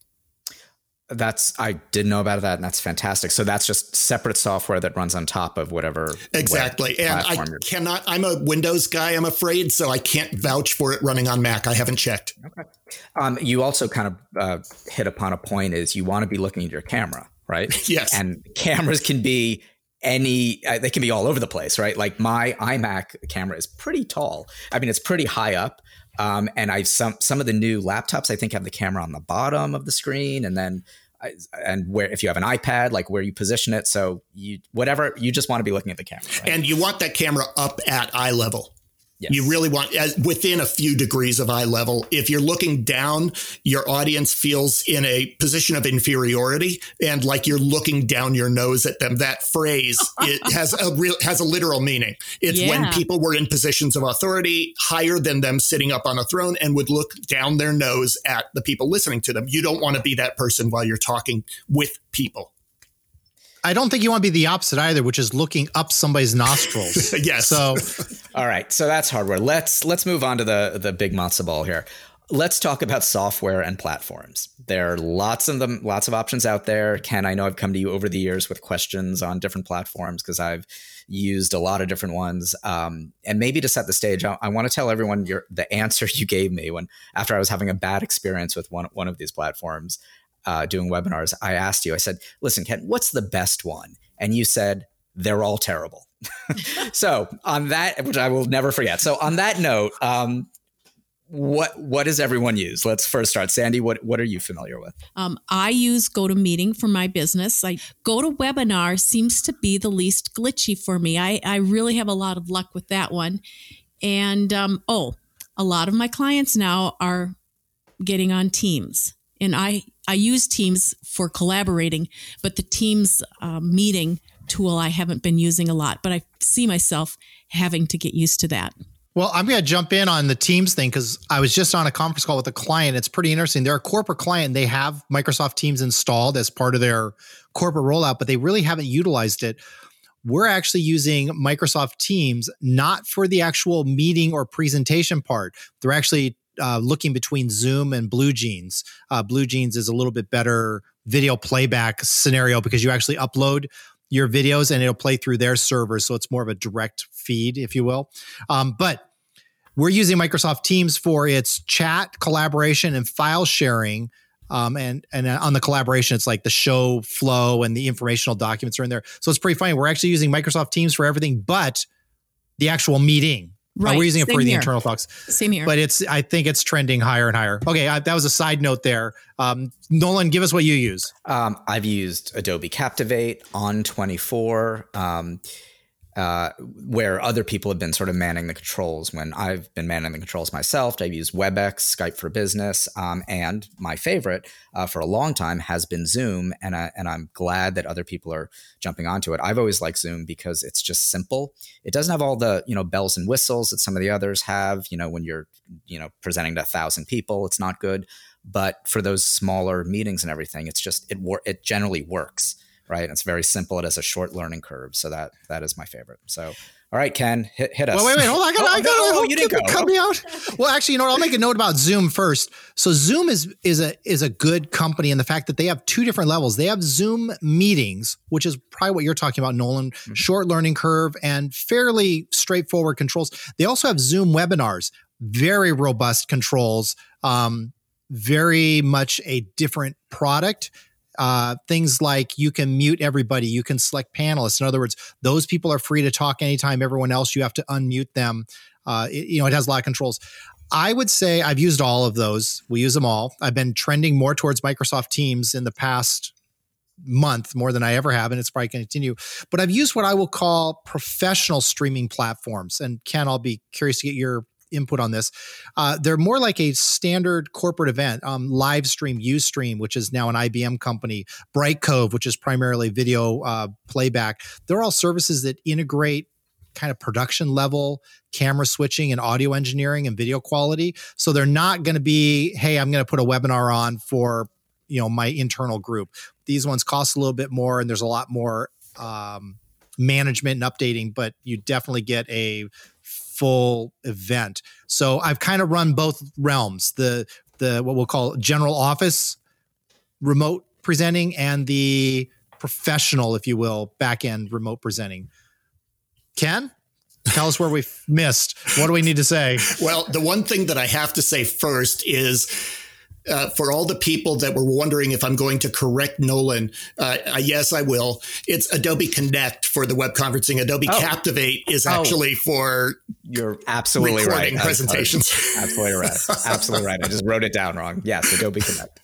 I didn't know about that, and that's fantastic. So that's just separate software that runs on top of whatever. Exactly. And I'm a Windows guy, I'm afraid, so I can't vouch for it running on Mac. I haven't checked. Okay. You also kind of hit upon a point is you want to be looking at your camera, right? Yes. And cameras can be they can be all over the place, right? Like my iMac camera is pretty tall. I mean, it's pretty high up. And some of the new laptops, I think, have the camera on the bottom of the screen, and then where if you have an iPad, like where you position it. So you just want to be looking at the camera. Right? And you want that camera up at eye level. Yes. You really want within a few degrees of eye level. If you're looking down, your audience feels in a position of inferiority and like you're looking down your nose at them. That phrase, it has a literal meaning. It's when people were in positions of authority higher than them sitting up on a throne and would look down their nose at the people listening to them. You don't want to be that person while you're talking with people. I don't think you want to be the opposite either, which is looking up somebody's nostrils. Yes. So, all right. So that's hardware. Let's move on to the big matzo ball here. Let's talk about software and platforms. There are lots of options out there. Ken, I know I've come to you over the years with questions on different platforms because I've used a lot of different ones. And maybe to set the stage, I want to tell everyone the answer you gave me after I was having a bad experience with one of these platforms. Doing webinars, I asked you, I said, listen, Ken, what's the best one? And you said, they're all terrible. So on that, which I will never forget. So on that note, what does everyone use? Let's first start. Sandy, what are you familiar with? I use GoToMeeting for my business. GoToWebinar seems to be the least glitchy for me. I really have a lot of luck with that one. And a lot of my clients now are getting on Teams. And I use Teams for collaborating, but the Teams meeting tool I haven't been using a lot, but I see myself having to get used to that. Well, I'm going to jump in on the Teams thing because I was just on a conference call with a client. It's pretty interesting. They're a corporate client. They have Microsoft Teams installed as part of their corporate rollout, but they really haven't utilized it. We're actually using Microsoft Teams, not for the actual meeting or presentation part. They're actually looking between Zoom and BlueJeans. BlueJeans is a little bit better video playback scenario because you actually upload your videos and it'll play through their servers. So it's more of a direct feed, if you will. But we're using Microsoft Teams for its chat, collaboration, and file sharing. And on the collaboration, it's like the show flow and the informational documents are in there. So it's pretty funny. We're actually using Microsoft Teams for everything but the actual meeting. Right. We're using it for the internal talks. Same here. But I think it's trending higher and higher. Okay, that was a side note there. Nolan, give us what you use. I've used Adobe Captivate, On24, where other people have been sort of manning the controls. When I've been manning the controls myself, I've used WebEx, Skype for Business, and my favorite for a long time has been Zoom. And I'm glad that other people are jumping onto it. I've always liked Zoom because it's just simple. It doesn't have all the bells and whistles that some of the others have. When you're presenting to 1,000 people, it's not good. But for those smaller meetings and everything, it's just it generally works. Right. And it's very simple. It has a short learning curve. So that is my favorite. So, all right, Ken, hit us. Well, wait, hold on. I got you didn't go. Cut me out. Well, actually, I'll make a note about Zoom first. So Zoom is a good company in the fact that they have two different levels. They have Zoom meetings, which is probably what you're talking about, Nolan, short learning curve and fairly straightforward controls. They also have Zoom webinars, very robust controls, very much a different product. Things like you can mute everybody, you can select panelists. In other words, those people are free to talk anytime. Everyone else, you have to unmute them. It has a lot of controls. I would say I've used all of those. We use them all. I've been trending more towards Microsoft Teams in the past month, more than I ever have, and it's probably going to continue. But I've used what I will call professional streaming platforms. And Ken, I'll be curious to get your input on this. They're more like a standard corporate event. Livestream, Ustream, which is now an IBM company, Brightcove, which is primarily video playback. They're all services that integrate kind of production level camera switching and audio engineering and video quality. So they're not going to be, hey, I'm going to put a webinar on for my internal group. These ones cost a little bit more, and there's a lot more management and updating, but you definitely get a full event. So I've kind of run both realms, the what we'll call general office remote presenting and the professional, if you will, back end remote presenting. Ken, tell us where we've missed. What do we need to say? Well, the one thing that I have to say first is For all the people that were wondering if I'm going to correct Nolan, yes, I will. It's Adobe Connect for the web conferencing. Adobe Captivate is actually for you're absolutely right. Presentations. Absolutely right. Absolutely right. I just wrote it down wrong. Yes, Adobe Connect.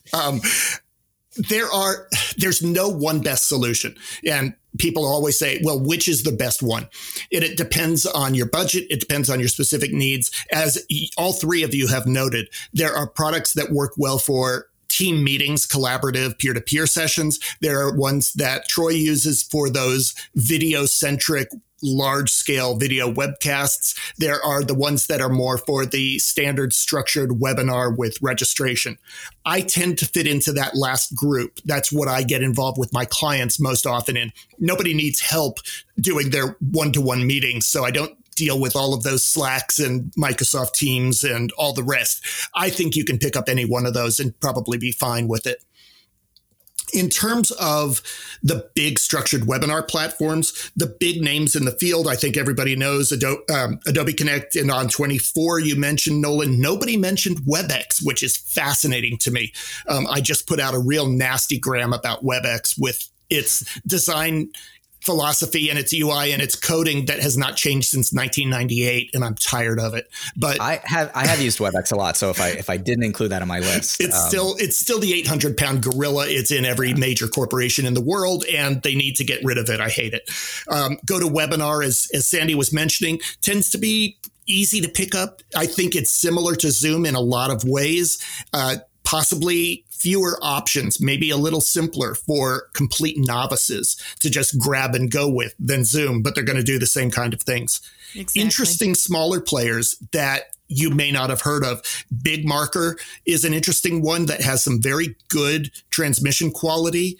There's no one best solution. And people always say, well, which is the best one? It depends on your budget. It depends on your specific needs. As all three of you have noted, there are products that work well for team meetings, collaborative peer-to-peer sessions. There are ones that Troy uses for those video-centric large-scale video webcasts. There are the ones that are more for the standard structured webinar with registration. I tend to fit into that last group. That's what I get involved with my clients most often in. Nobody needs help doing their one-to-one meetings, so I don't deal with all of those Slacks and Microsoft Teams and all the rest. I think you can pick up any one of those and probably be fine with it. In terms of the big structured webinar platforms, the big names in the field, I think everybody knows Adobe Connect and On24. You mentioned, Nolan. Nobody mentioned WebEx, which is fascinating to me. I just put out a real nasty gram about WebEx with its design philosophy and its UI and its coding that has not changed since 1998, and I'm tired of it. But I have used WebEx a lot, so if I didn't include that on my list, it's still the 800-pound gorilla. It's in every major corporation in the world, and they need to get rid of it. I hate it. GoToWebinar, as Sandy was mentioning, tends to be easy to pick up. I think it's similar to Zoom in a lot of ways. Possibly fewer options, maybe a little simpler for complete novices to just grab and go with than Zoom, but they're going to do the same kind of things. Exactly. Interesting smaller players that you may not have heard of. BigMarker is an interesting one that has some very good transmission quality.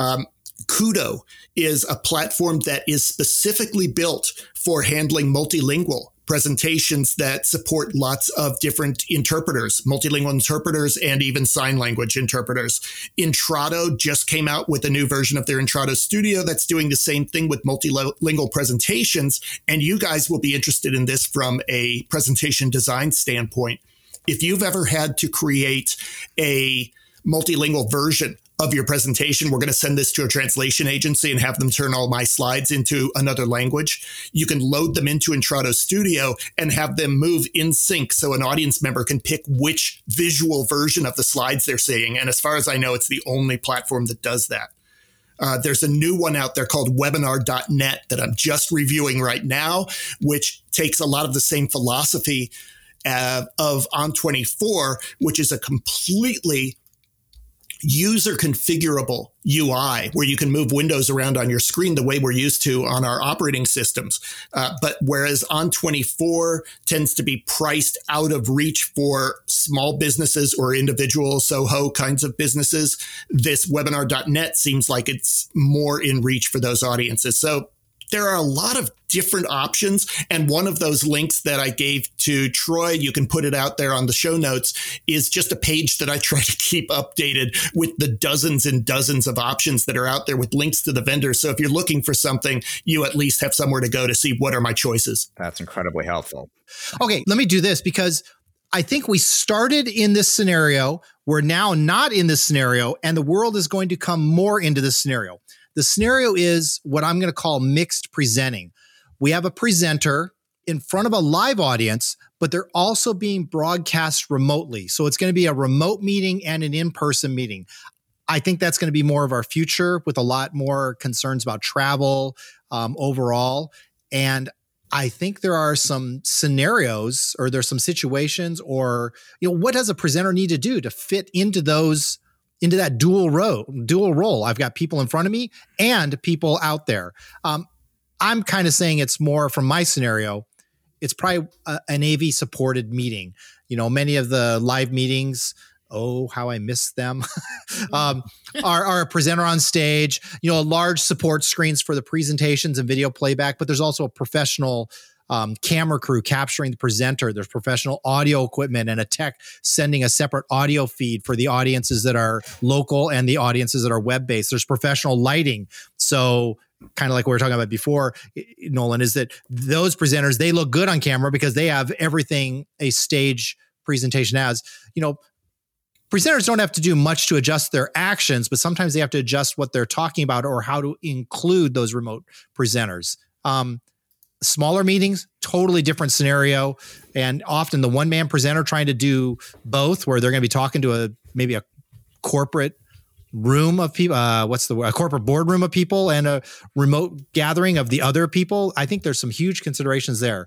Kudo is a platform that is specifically built for handling multilingual presentations that support lots of different interpreters, multilingual interpreters, and even sign language interpreters. Intrado just came out with a new version of their Intrado Studio that's doing the same thing with multilingual presentations. And you guys will be interested in this from a presentation design standpoint. If you've ever had to create a multilingual version of your presentation, we're going to send this to a translation agency and have them turn all my slides into another language. You can load them into Intrado Studio and have them move in sync so an audience member can pick which visual version of the slides they're seeing. And as far as I know, it's the only platform that does that. There's a new one out there called webinar.net that I'm just reviewing right now, which takes a lot of the same philosophy of On24, which is a completely user configurable UI where you can move windows around on your screen the way we're used to on our operating systems. But whereas On24 tends to be priced out of reach for small businesses or individual Soho kinds of businesses, this webinar.net seems like it's more in reach for those audiences. So there are a lot of different options. And one of those links that I gave to Troy, you can put it out there on the show notes, is just a page that I try to keep updated with the dozens and dozens of options that are out there with links to the vendors. So if you're looking for something, you at least have somewhere to go to see what are my choices. That's incredibly helpful. Okay, let me do this because I think we started in this scenario. We're now not in this scenario, and the world is going to come more into this scenario. The scenario is what I'm going to call mixed presenting. We have a presenter in front of a live audience, but they're also being broadcast remotely. So it's going to be a remote meeting and an in-person meeting. I think that's going to be more of our future with a lot more concerns about travel overall. And I think there are some scenarios or there's some situations or, what does a presenter need to do to fit into that dual role? I've got people in front of me and people out there. I'm kind of saying it's more from my scenario. It's probably an AV supported meeting. Many of the live meetings, oh, how I miss them, are a presenter on stage, large support screens for the presentations and video playback, but there's also a professional camera crew capturing the presenter. There's professional audio equipment and a tech sending a separate audio feed for the audiences that are local and the audiences that are web-based. There's professional lighting. So kind of like we were talking about before, Nolan, is that those presenters, they look good on camera because they have everything a stage presentation has. presenters don't have to do much to adjust their actions, but sometimes they have to adjust what they're talking about or how to include those remote presenters. Smaller meetings, totally different scenario. And often the one-man presenter trying to do both, where they're going to be talking to maybe a corporate room of people, a corporate boardroom of people and a remote gathering of the other people. I think there's some huge considerations there.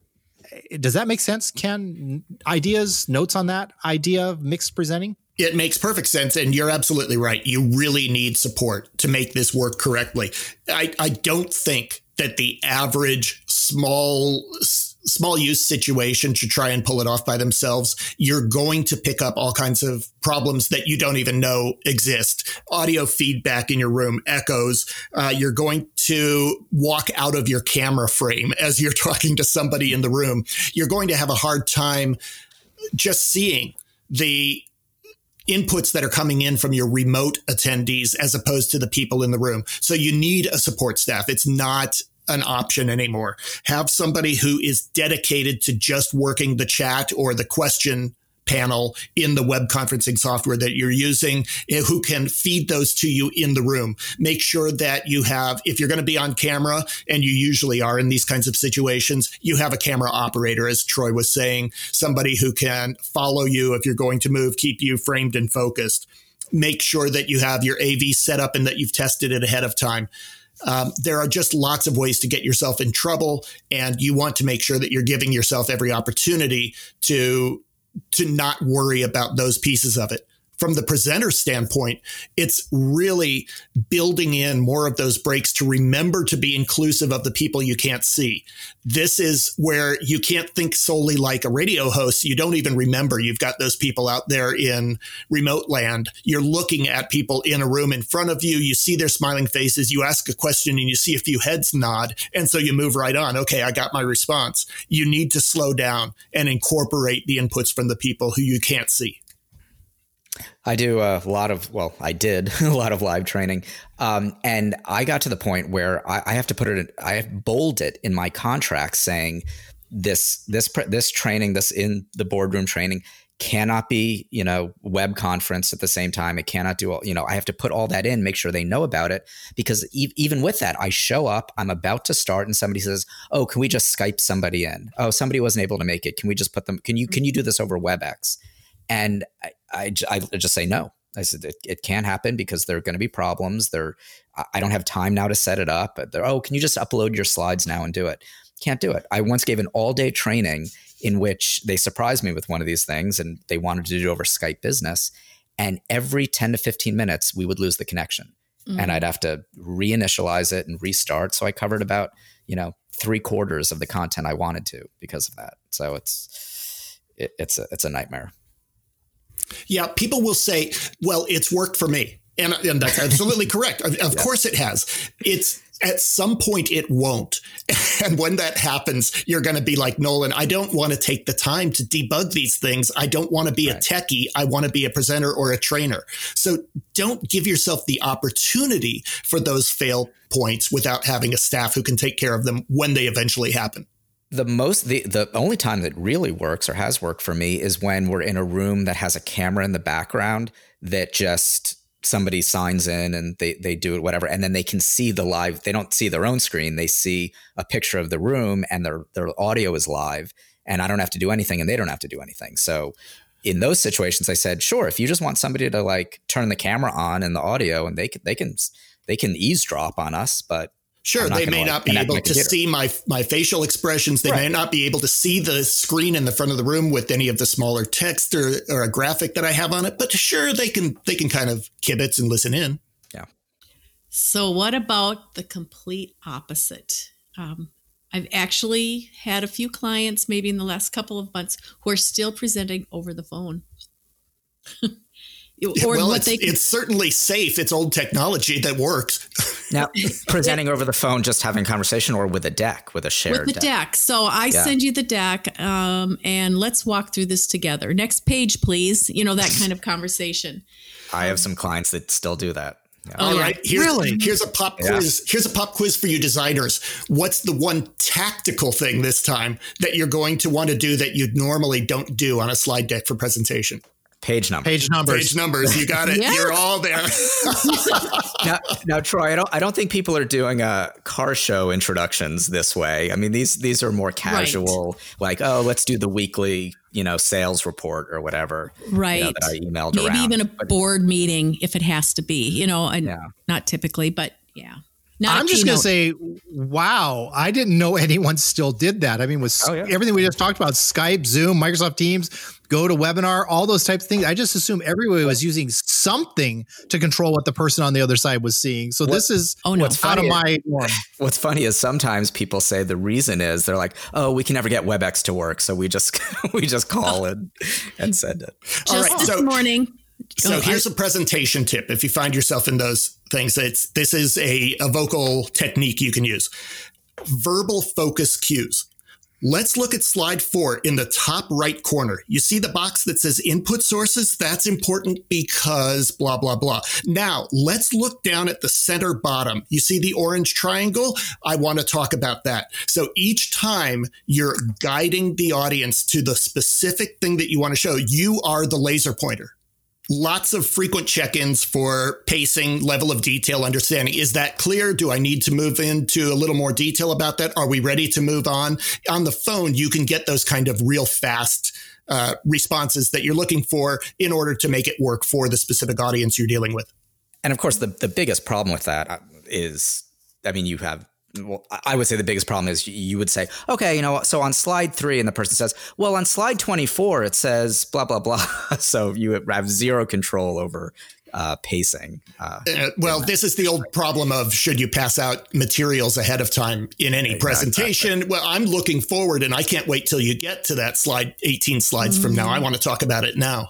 Does that make sense, Ken? Ideas, notes on that idea of mixed presenting? It makes perfect sense. And you're absolutely right. You really need support to make this work correctly. I don't think that the average small use situation to try and pull it off by themselves, you're going to pick up all kinds of problems that you don't even know exist. Audio feedback in your room, echoes. You're going to walk out of your camera frame as you're talking to somebody in the room. You're going to have a hard time just seeing the inputs that are coming in from your remote attendees as opposed to the people in the room. So you need a support staff. It's not an option anymore. Have somebody who is dedicated to just working the chat or the question panel in the web conferencing software that you're using, who can feed those to you in the room. Make sure that you have, if you're going to be on camera, and you usually are in these kinds of situations, you have a camera operator, as Troy was saying, somebody who can follow you if you're going to move, keep you framed and focused. Make sure that you have your AV set up and that you've tested it ahead of time. There are just lots of ways to get yourself in trouble, and you want to make sure that you're giving yourself every opportunity to not worry about those pieces of it. From the presenter standpoint, it's really building in more of those breaks to remember to be inclusive of the people you can't see. This is where you can't think solely like a radio host. You don't even remember you've got those people out there in remote land. You're looking at people in a room in front of you. You see their smiling faces. You ask a question and you see a few heads nod. And so you move right on. Okay, I got my response. You need to slow down and incorporate the inputs from the people who you can't see. I do I did a lot of live training. And I got to the point where I have to I have bold it in my contract saying this training, this in the boardroom training cannot be, web conference at the same time. It cannot do I have to put all that in, make sure they know about it, because even with that, I show up, I'm about to start and somebody says, oh, can we just Skype somebody in? Oh, somebody wasn't able to make it. Can we just put them, can you do this over WebEx? And I just say no. I said it can't happen because there are going to be problems. I don't have time now to set it up. Can you just upload your slides now and do it? Can't do it. I once gave an all-day training in which they surprised me with one of these things, and they wanted to do it over Skype Business. And every 10 to 15 minutes, we would lose the connection, and I'd have to reinitialize it and restart. So I covered about 3/4 of the content I wanted to because of that. So it's a nightmare. Yeah, people will say, well, it's worked for me. And that's absolutely correct. Of course it has. It's at some point it won't. And when that happens, you're going to be like, Nolan, I don't want to take the time to debug these things. I don't want to be a techie. I want to be a presenter or a trainer. So don't give yourself the opportunity for those fail points without having a staff who can take care of them when they eventually happen. The only time that really works or has worked for me is when we're in a room that has a camera in the background that just somebody signs in and they do it, whatever. And then they can see the live, they don't see their own screen. They see a picture of the room and their audio is live, and I don't have to do anything and they don't have to do anything. So in those situations, I said, sure, if you just want somebody to turn the camera on and the audio, and they can eavesdrop on us, but sure, they may not be able to see my facial expressions. They may not be able to see the screen in the front of the room with any of the smaller text or a graphic that I have on it. But sure, they can kind of kibitz and listen in. Yeah. So what about the complete opposite? I've actually had a few clients, maybe in the last couple of months, who are still presenting over the phone. It's certainly safe. It's old technology that works. Now, presenting over the phone, just having conversation, or with a deck, with a shared with the deck. So I send you the deck, and let's walk through this together. Next page, please. That kind of conversation. I have some clients that still do that. Yeah. All right. Here's a pop quiz. Here's a pop quiz for you designers. What's the one tactical thing this time that you're going to want to do that you normally don't do on a slide deck for presentation? Page numbers. Page numbers. You got it. Yeah. You're all there. Now, Troy, I don't think people are doing car show introductions this way. I mean, these are more casual, like, oh, let's do the weekly, sales report or whatever. Right. That I emailed Maybe around. even a board meeting if it has to be, and not typically, but yeah. I'm just going to say, wow, I didn't know anyone still did that. I mean, with everything we just talked about, Skype, Zoom, Microsoft Teams, GoToWebinar, all those types of things. I just assume everybody was using something to control what the person on the other side was seeing. So this is out of my norm. What's funny is sometimes people say the reason is they're like, oh, we can never get WebEx to work. So we just call it and send it. Just this morning. So here's a presentation tip. If you find yourself in those things, this is a vocal technique you can use. Verbal focus cues. Let's look at slide 4 in the top right corner. You see the box that says input sources? That's important because blah, blah, blah. Now, let's look down at the center bottom. You see the orange triangle? I want to talk about that. So each time you're guiding the audience to the specific thing that you want to show, you are the laser pointer. Lots of frequent check-ins for pacing, level of detail, understanding. Is that clear? Do I need to move into a little more detail about that? Are we ready to move on? On the phone, you can get those kind of real fast responses that you're looking for in order to make it work for the specific audience you're dealing with. And of course, the biggest problem with that is, you have, I would say the biggest problem is you would say, okay, so on slide 3, and the person says, well, on slide 24, it says blah, blah, blah. So you have zero control over pacing. This is the old problem of should you pass out materials ahead of time in any presentation? Exactly. Well, I'm looking forward and I can't wait till you get to that slide 18 slides from now. I want to talk about it now.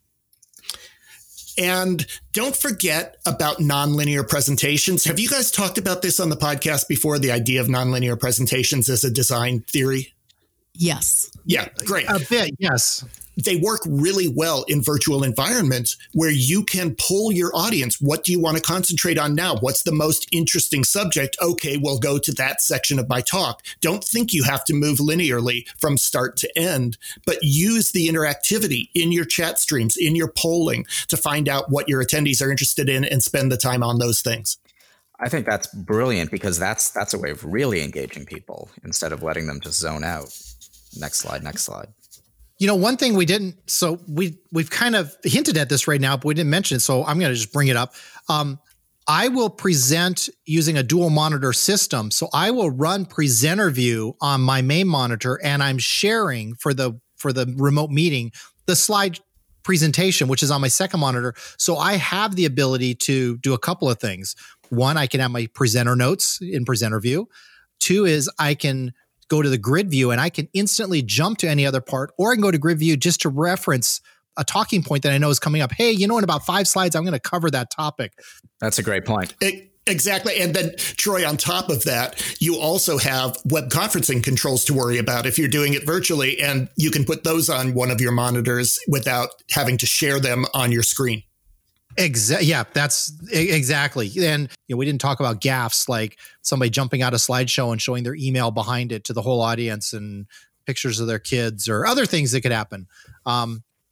And don't forget about nonlinear presentations. Have you guys talked about this on the podcast before, the idea of nonlinear presentations as a design theory? Yes. Yeah, great. A bit, yes. They work really well in virtual environments where you can pull your audience. What do you want to concentrate on now? What's the most interesting subject? Okay, we'll go to that section of my talk. Don't think you have to move linearly from start to end, but use the interactivity in your chat streams, in your polling to find out what your attendees are interested in and spend the time on those things. I think that's brilliant because that's a way of really engaging people instead of letting them just zone out. Next slide. One thing we didn't, so we've kind of hinted at this right now, but we didn't mention it. So I'm going to just bring it up. I will present using a dual monitor system. So I will run presenter view on my main monitor, and I'm sharing for the remote meeting, the slide presentation, which is on my second monitor. So I have the ability to do a couple of things. One, I can have my presenter notes in presenter view. 2 is I can go to the grid view and I can instantly jump to any other part, or I can go to grid view just to reference a talking point that I know is coming up. Hey, in about 5 slides, I'm going to cover that topic. That's a great point. Exactly. And then, Troy, on top of that, you also have web conferencing controls to worry about if you're doing it virtually, and you can put those on one of your monitors without having to share them on your screen. Yeah, that's exactly. And we didn't talk about gaffes, like somebody jumping out a slideshow and showing their email behind it to the whole audience and pictures of their kids or other things that could happen. I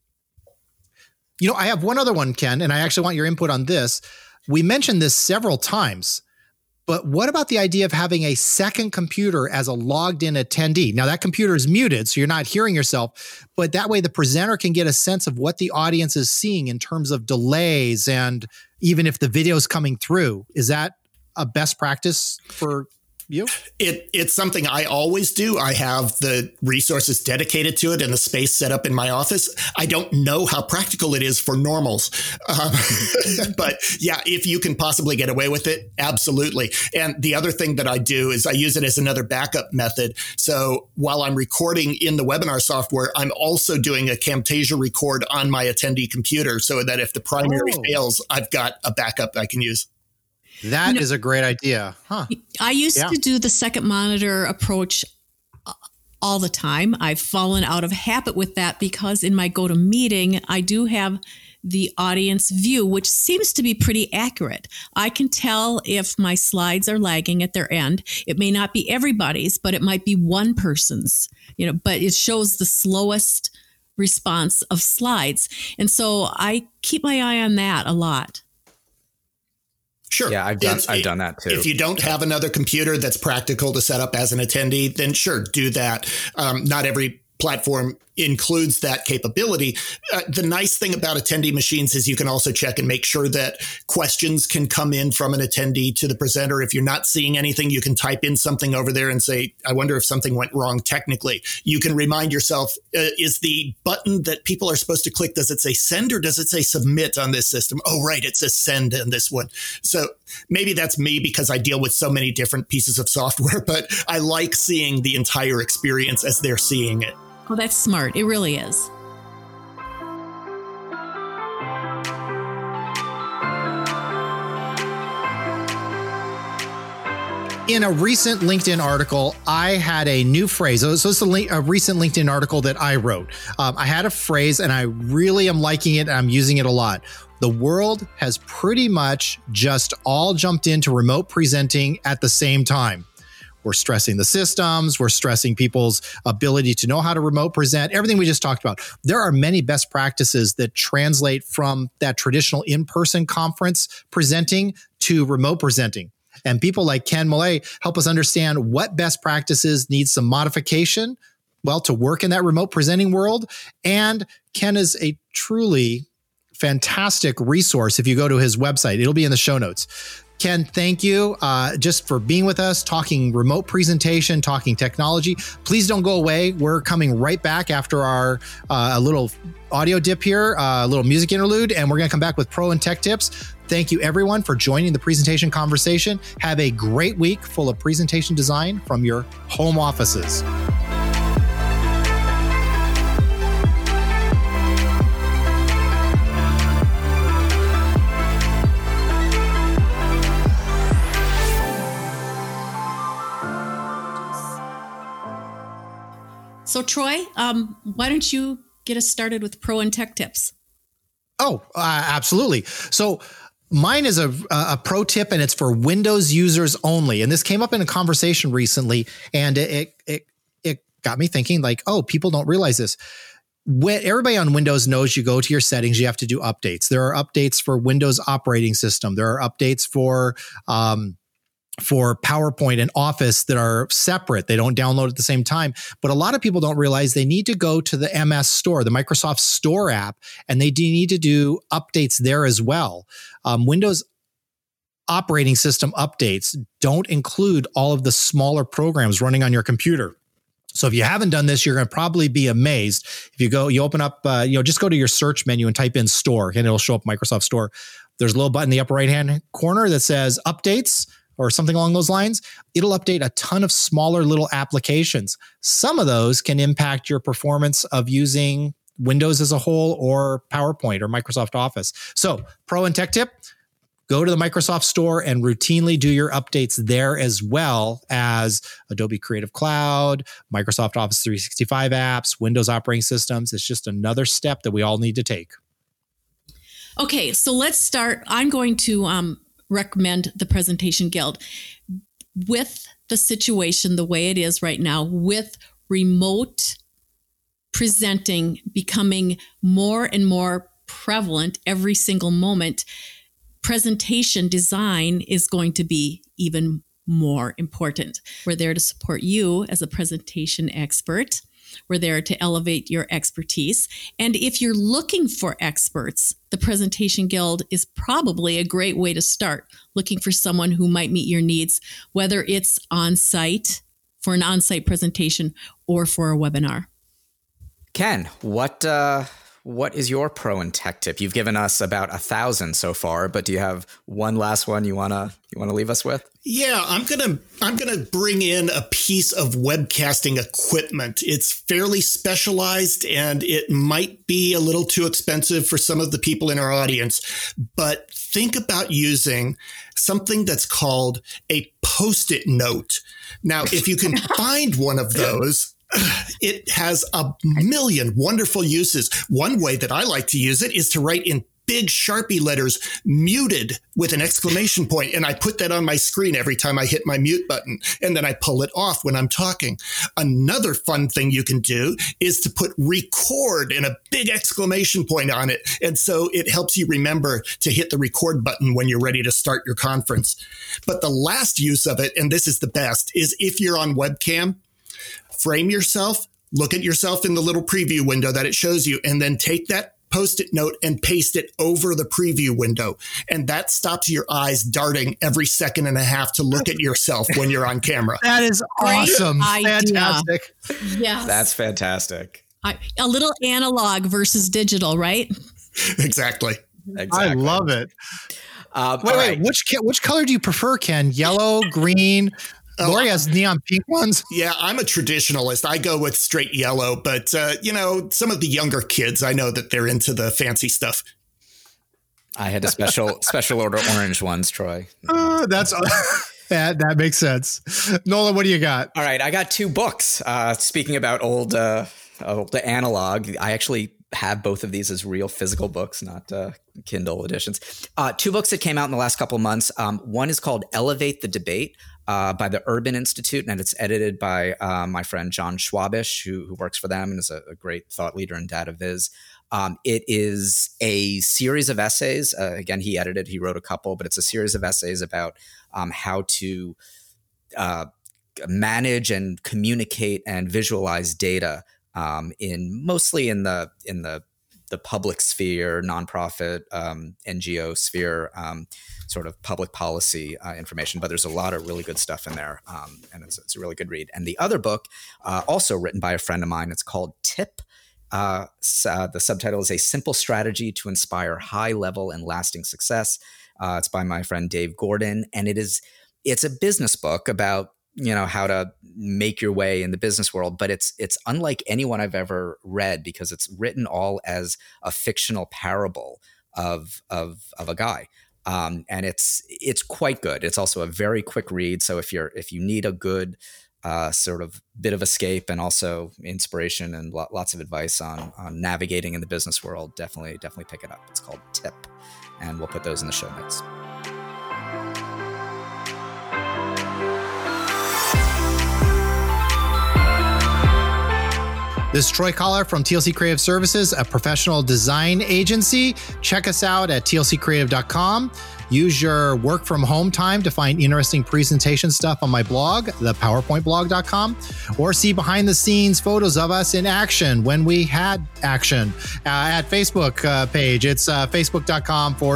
have one other one, Ken, and I actually want your input on this. We mentioned this several times, but what about the idea of having a second computer as a logged in attendee? Now that computer is muted, so you're not hearing yourself, but that way the presenter can get a sense of what the audience is seeing in terms of delays and even if the video is coming through. Is that a best practice for you? It's something I always do. I have the resources dedicated to it and the space set up in my office. I don't know how practical it is for normals. But yeah, if you can possibly get away with it, absolutely. And the other thing that I do is I use it as another backup method. So while I'm recording in the webinar software, I'm also doing a Camtasia record on my attendee computer so that if the primary fails, I've got a backup I can use. That is a great idea. Huh. I used to do the second monitor approach all the time. I've fallen out of habit with that because in my GoToMeeting, I do have the audience view, which seems to be pretty accurate. I can tell if my slides are lagging at their end. It may not be everybody's, but it might be one person's, but it shows the slowest response of slides. And so I keep my eye on that a lot. Sure. Yeah, I've done that too. If you don't have another computer that's practical to set up as an attendee, then sure, do that. Not every platform includes that capability. The nice thing about attendee machines is you can also check and make sure that questions can come in from an attendee to the presenter. If you're not seeing anything, you can type in something over there and say, I wonder if something went wrong technically. You can remind yourself, is the button that people are supposed to click, does it say send or does it say submit on this system? Oh, right, it says send on this one. So maybe that's me because I deal with so many different pieces of software, but I like seeing the entire experience as they're seeing it. Oh, that's smart. It really is. In a recent LinkedIn article, I had a new phrase. So it's a recent LinkedIn article that I wrote. I had a phrase and I really am liking it. And I'm using it a lot. The world has pretty much just all jumped into remote presenting at the same time. We're stressing the systems. We're stressing people's ability to know how to remote present, everything we just talked about. There are many best practices that translate from that traditional in-person conference presenting to remote presenting. And people like Ken Millay help us understand what best practices need some modification, well, to work in that remote presenting world. And Ken is a truly fantastic resource. If you go to his website, it'll be in the show notes. Ken, thank you just for being with us, talking remote presentation, talking technology. Please don't go away. We're coming right back after our a little audio dip here, a little music interlude, and we're going to come back with pro and tech tips. Thank you, everyone, for joining the presentation conversation. Have a great week full of presentation design from your home offices. So Troy, why don't you get us started with pro and tech tips? Oh, absolutely. So mine is a pro tip, and it's for Windows users only. And this came up in a conversation recently, and it got me thinking, like, oh, people don't realize this. When everybody on Windows knows, you go to your settings, you have to do updates. There are updates for Windows operating system. There are updates for PowerPoint and Office that are separate. They don't download at the same time. But a lot of people don't realize they need to go to the MS Store, the Microsoft Store app, and they need to do updates there as well. Windows operating system updates don't include all of the smaller programs running on your computer. So if you haven't done this, you're going to probably be amazed. If you open up, just go to your search menu and type in Store, and it'll show up Microsoft Store. There's a little button in the upper right-hand corner that says Updates, or something along those lines. It'll update a ton of smaller little applications. Some of those can impact your performance of using Windows as a whole or PowerPoint or Microsoft Office. So pro and tech tip, go to the Microsoft Store and routinely do your updates there, as well as Adobe Creative Cloud, Microsoft Office 365 apps, Windows operating systems. It's just another step that we all need to take. Okay, so let's start. I'm going to recommend the Presentation Guild. With the situation the way it is right now, with remote presenting becoming more and more prevalent every single moment, presentation design is going to be even more important. We're there to support you as a presentation expert. We're there to elevate your expertise. And if you're looking for experts, the Presentation Guild is probably a great way to start, looking for someone who might meet your needs, whether it's on-site for an on-site presentation or for a webinar. Ken, what is your pro and tech tip? You've given us about 1,000 so far, but do you have one last one you wanna leave us with? Yeah, I'm gonna bring in a piece of webcasting equipment. It's fairly specialized and it might be a little too expensive for some of the people in our audience, but think about using something that's called a Post-it note. Now, if you can find one of those, it has a million wonderful uses. One way that I like to use it is to write in big Sharpie letters, muted with an exclamation point. And I put that on my screen every time I hit my mute button. And then I pull it off when I'm talking. Another fun thing you can do is to put record and a big exclamation point on it. And so it helps you remember to hit the record button when you're ready to start your conference. But the last use of it, and this is the best, is if you're on webcam, frame yourself, look at yourself in the little preview window that it shows you, and then take that Post-it note and paste it over the preview window. And that stops your eyes darting every second and a half to look at yourself when you're on camera. That is awesome. Fantastic. Yes. That's fantastic. A little analog versus digital, right? Exactly. I love it. Wait, right. which color do you prefer, Ken? Yellow, green? Lori has neon pink ones. Yeah, I'm a traditionalist. I go with straight yellow, but some of the younger kids, I know that they're into the fancy stuff. I had a special order orange ones, Troy. That makes sense. Nolan, what do you got? All right, I got 2 books. Speaking about old analog, I actually have both of these as real physical books, not Kindle editions. 2 books that came out in the last couple of months. One is called Elevate the Debate by the Urban Institute, and it's edited by my friend John Schwabish, who works for them and is a great thought leader in data viz. It is a series of essays. Again, he wrote a couple, but it's a series of essays about how to manage and communicate and visualize data mostly in the public sphere, nonprofit, NGO sphere, sort of public policy information. But there's a lot of really good stuff in there, and it's a really good read. And the other book, also written by a friend of mine, it's called TIP. The subtitle is A Simple Strategy to Inspire High-Level and Lasting Success. It's by my friend Dave Gordon, and it's a business book about how to make your way in the business world, but it's unlike anyone I've ever read because it's written all as a fictional parable of a guy. And it's quite good. It's also a very quick read. So if you need a good sort of bit of escape and also inspiration and lots of advice on navigating in the business world, definitely pick it up. It's called TIP, and we'll put those in the show notes. This is Troy Collar from TLC Creative Services, a professional design agency. Check us out at tlccreative.com. Use your work from home time to find interesting presentation stuff on my blog, thepowerpointblog.com, or see behind the scenes photos of us in action when we had action at Facebook page. It's facebook.com /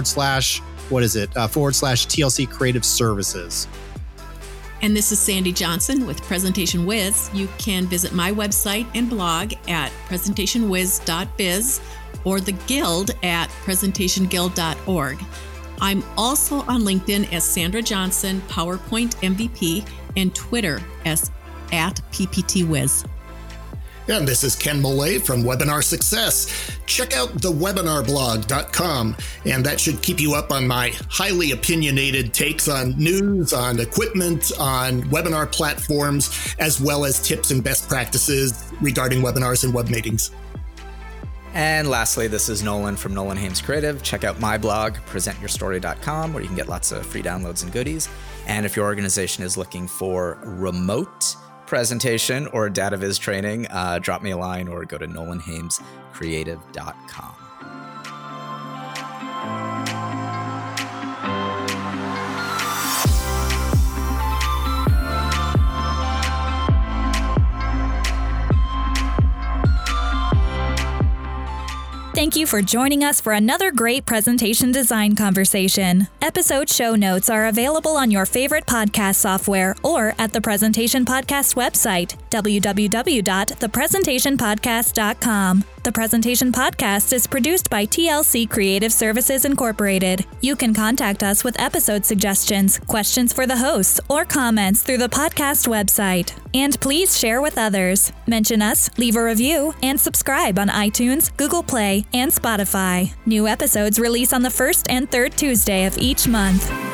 /TLC Creative Services. And this is Sandy Johnson with Presentation Wiz. You can visit my website and blog at presentationwiz.biz or the Guild at presentationguild.org. I'm also on LinkedIn as Sandra Johnson, PowerPoint MVP, and Twitter as @PPTWiz. And this is Ken Mollet from Webinar Success. Check out thewebinarblog.com, and that should keep you up on my highly opinionated takes on news, on equipment, on webinar platforms, as well as tips and best practices regarding webinars and web meetings. And lastly, this is Nolan from Nolan Hames Creative. Check out my blog, presentyourstory.com, where you can get lots of free downloads and goodies. And if your organization is looking for remote presentation or data viz training, drop me a line or go to nolanhamescreative.com. Thank you for joining us for another great presentation design conversation. Episode show notes are available on your favorite podcast software or at the Presentation Podcast website, www.thepresentationpodcast.com. The Presentation Podcast is produced by TLC Creative Services Incorporated. You can contact us with episode suggestions, questions for the hosts, or comments through the podcast website. And please share with others. Mention us, leave a review, and subscribe on iTunes, Google Play, and Spotify. New episodes release on the first and third Tuesday of each month.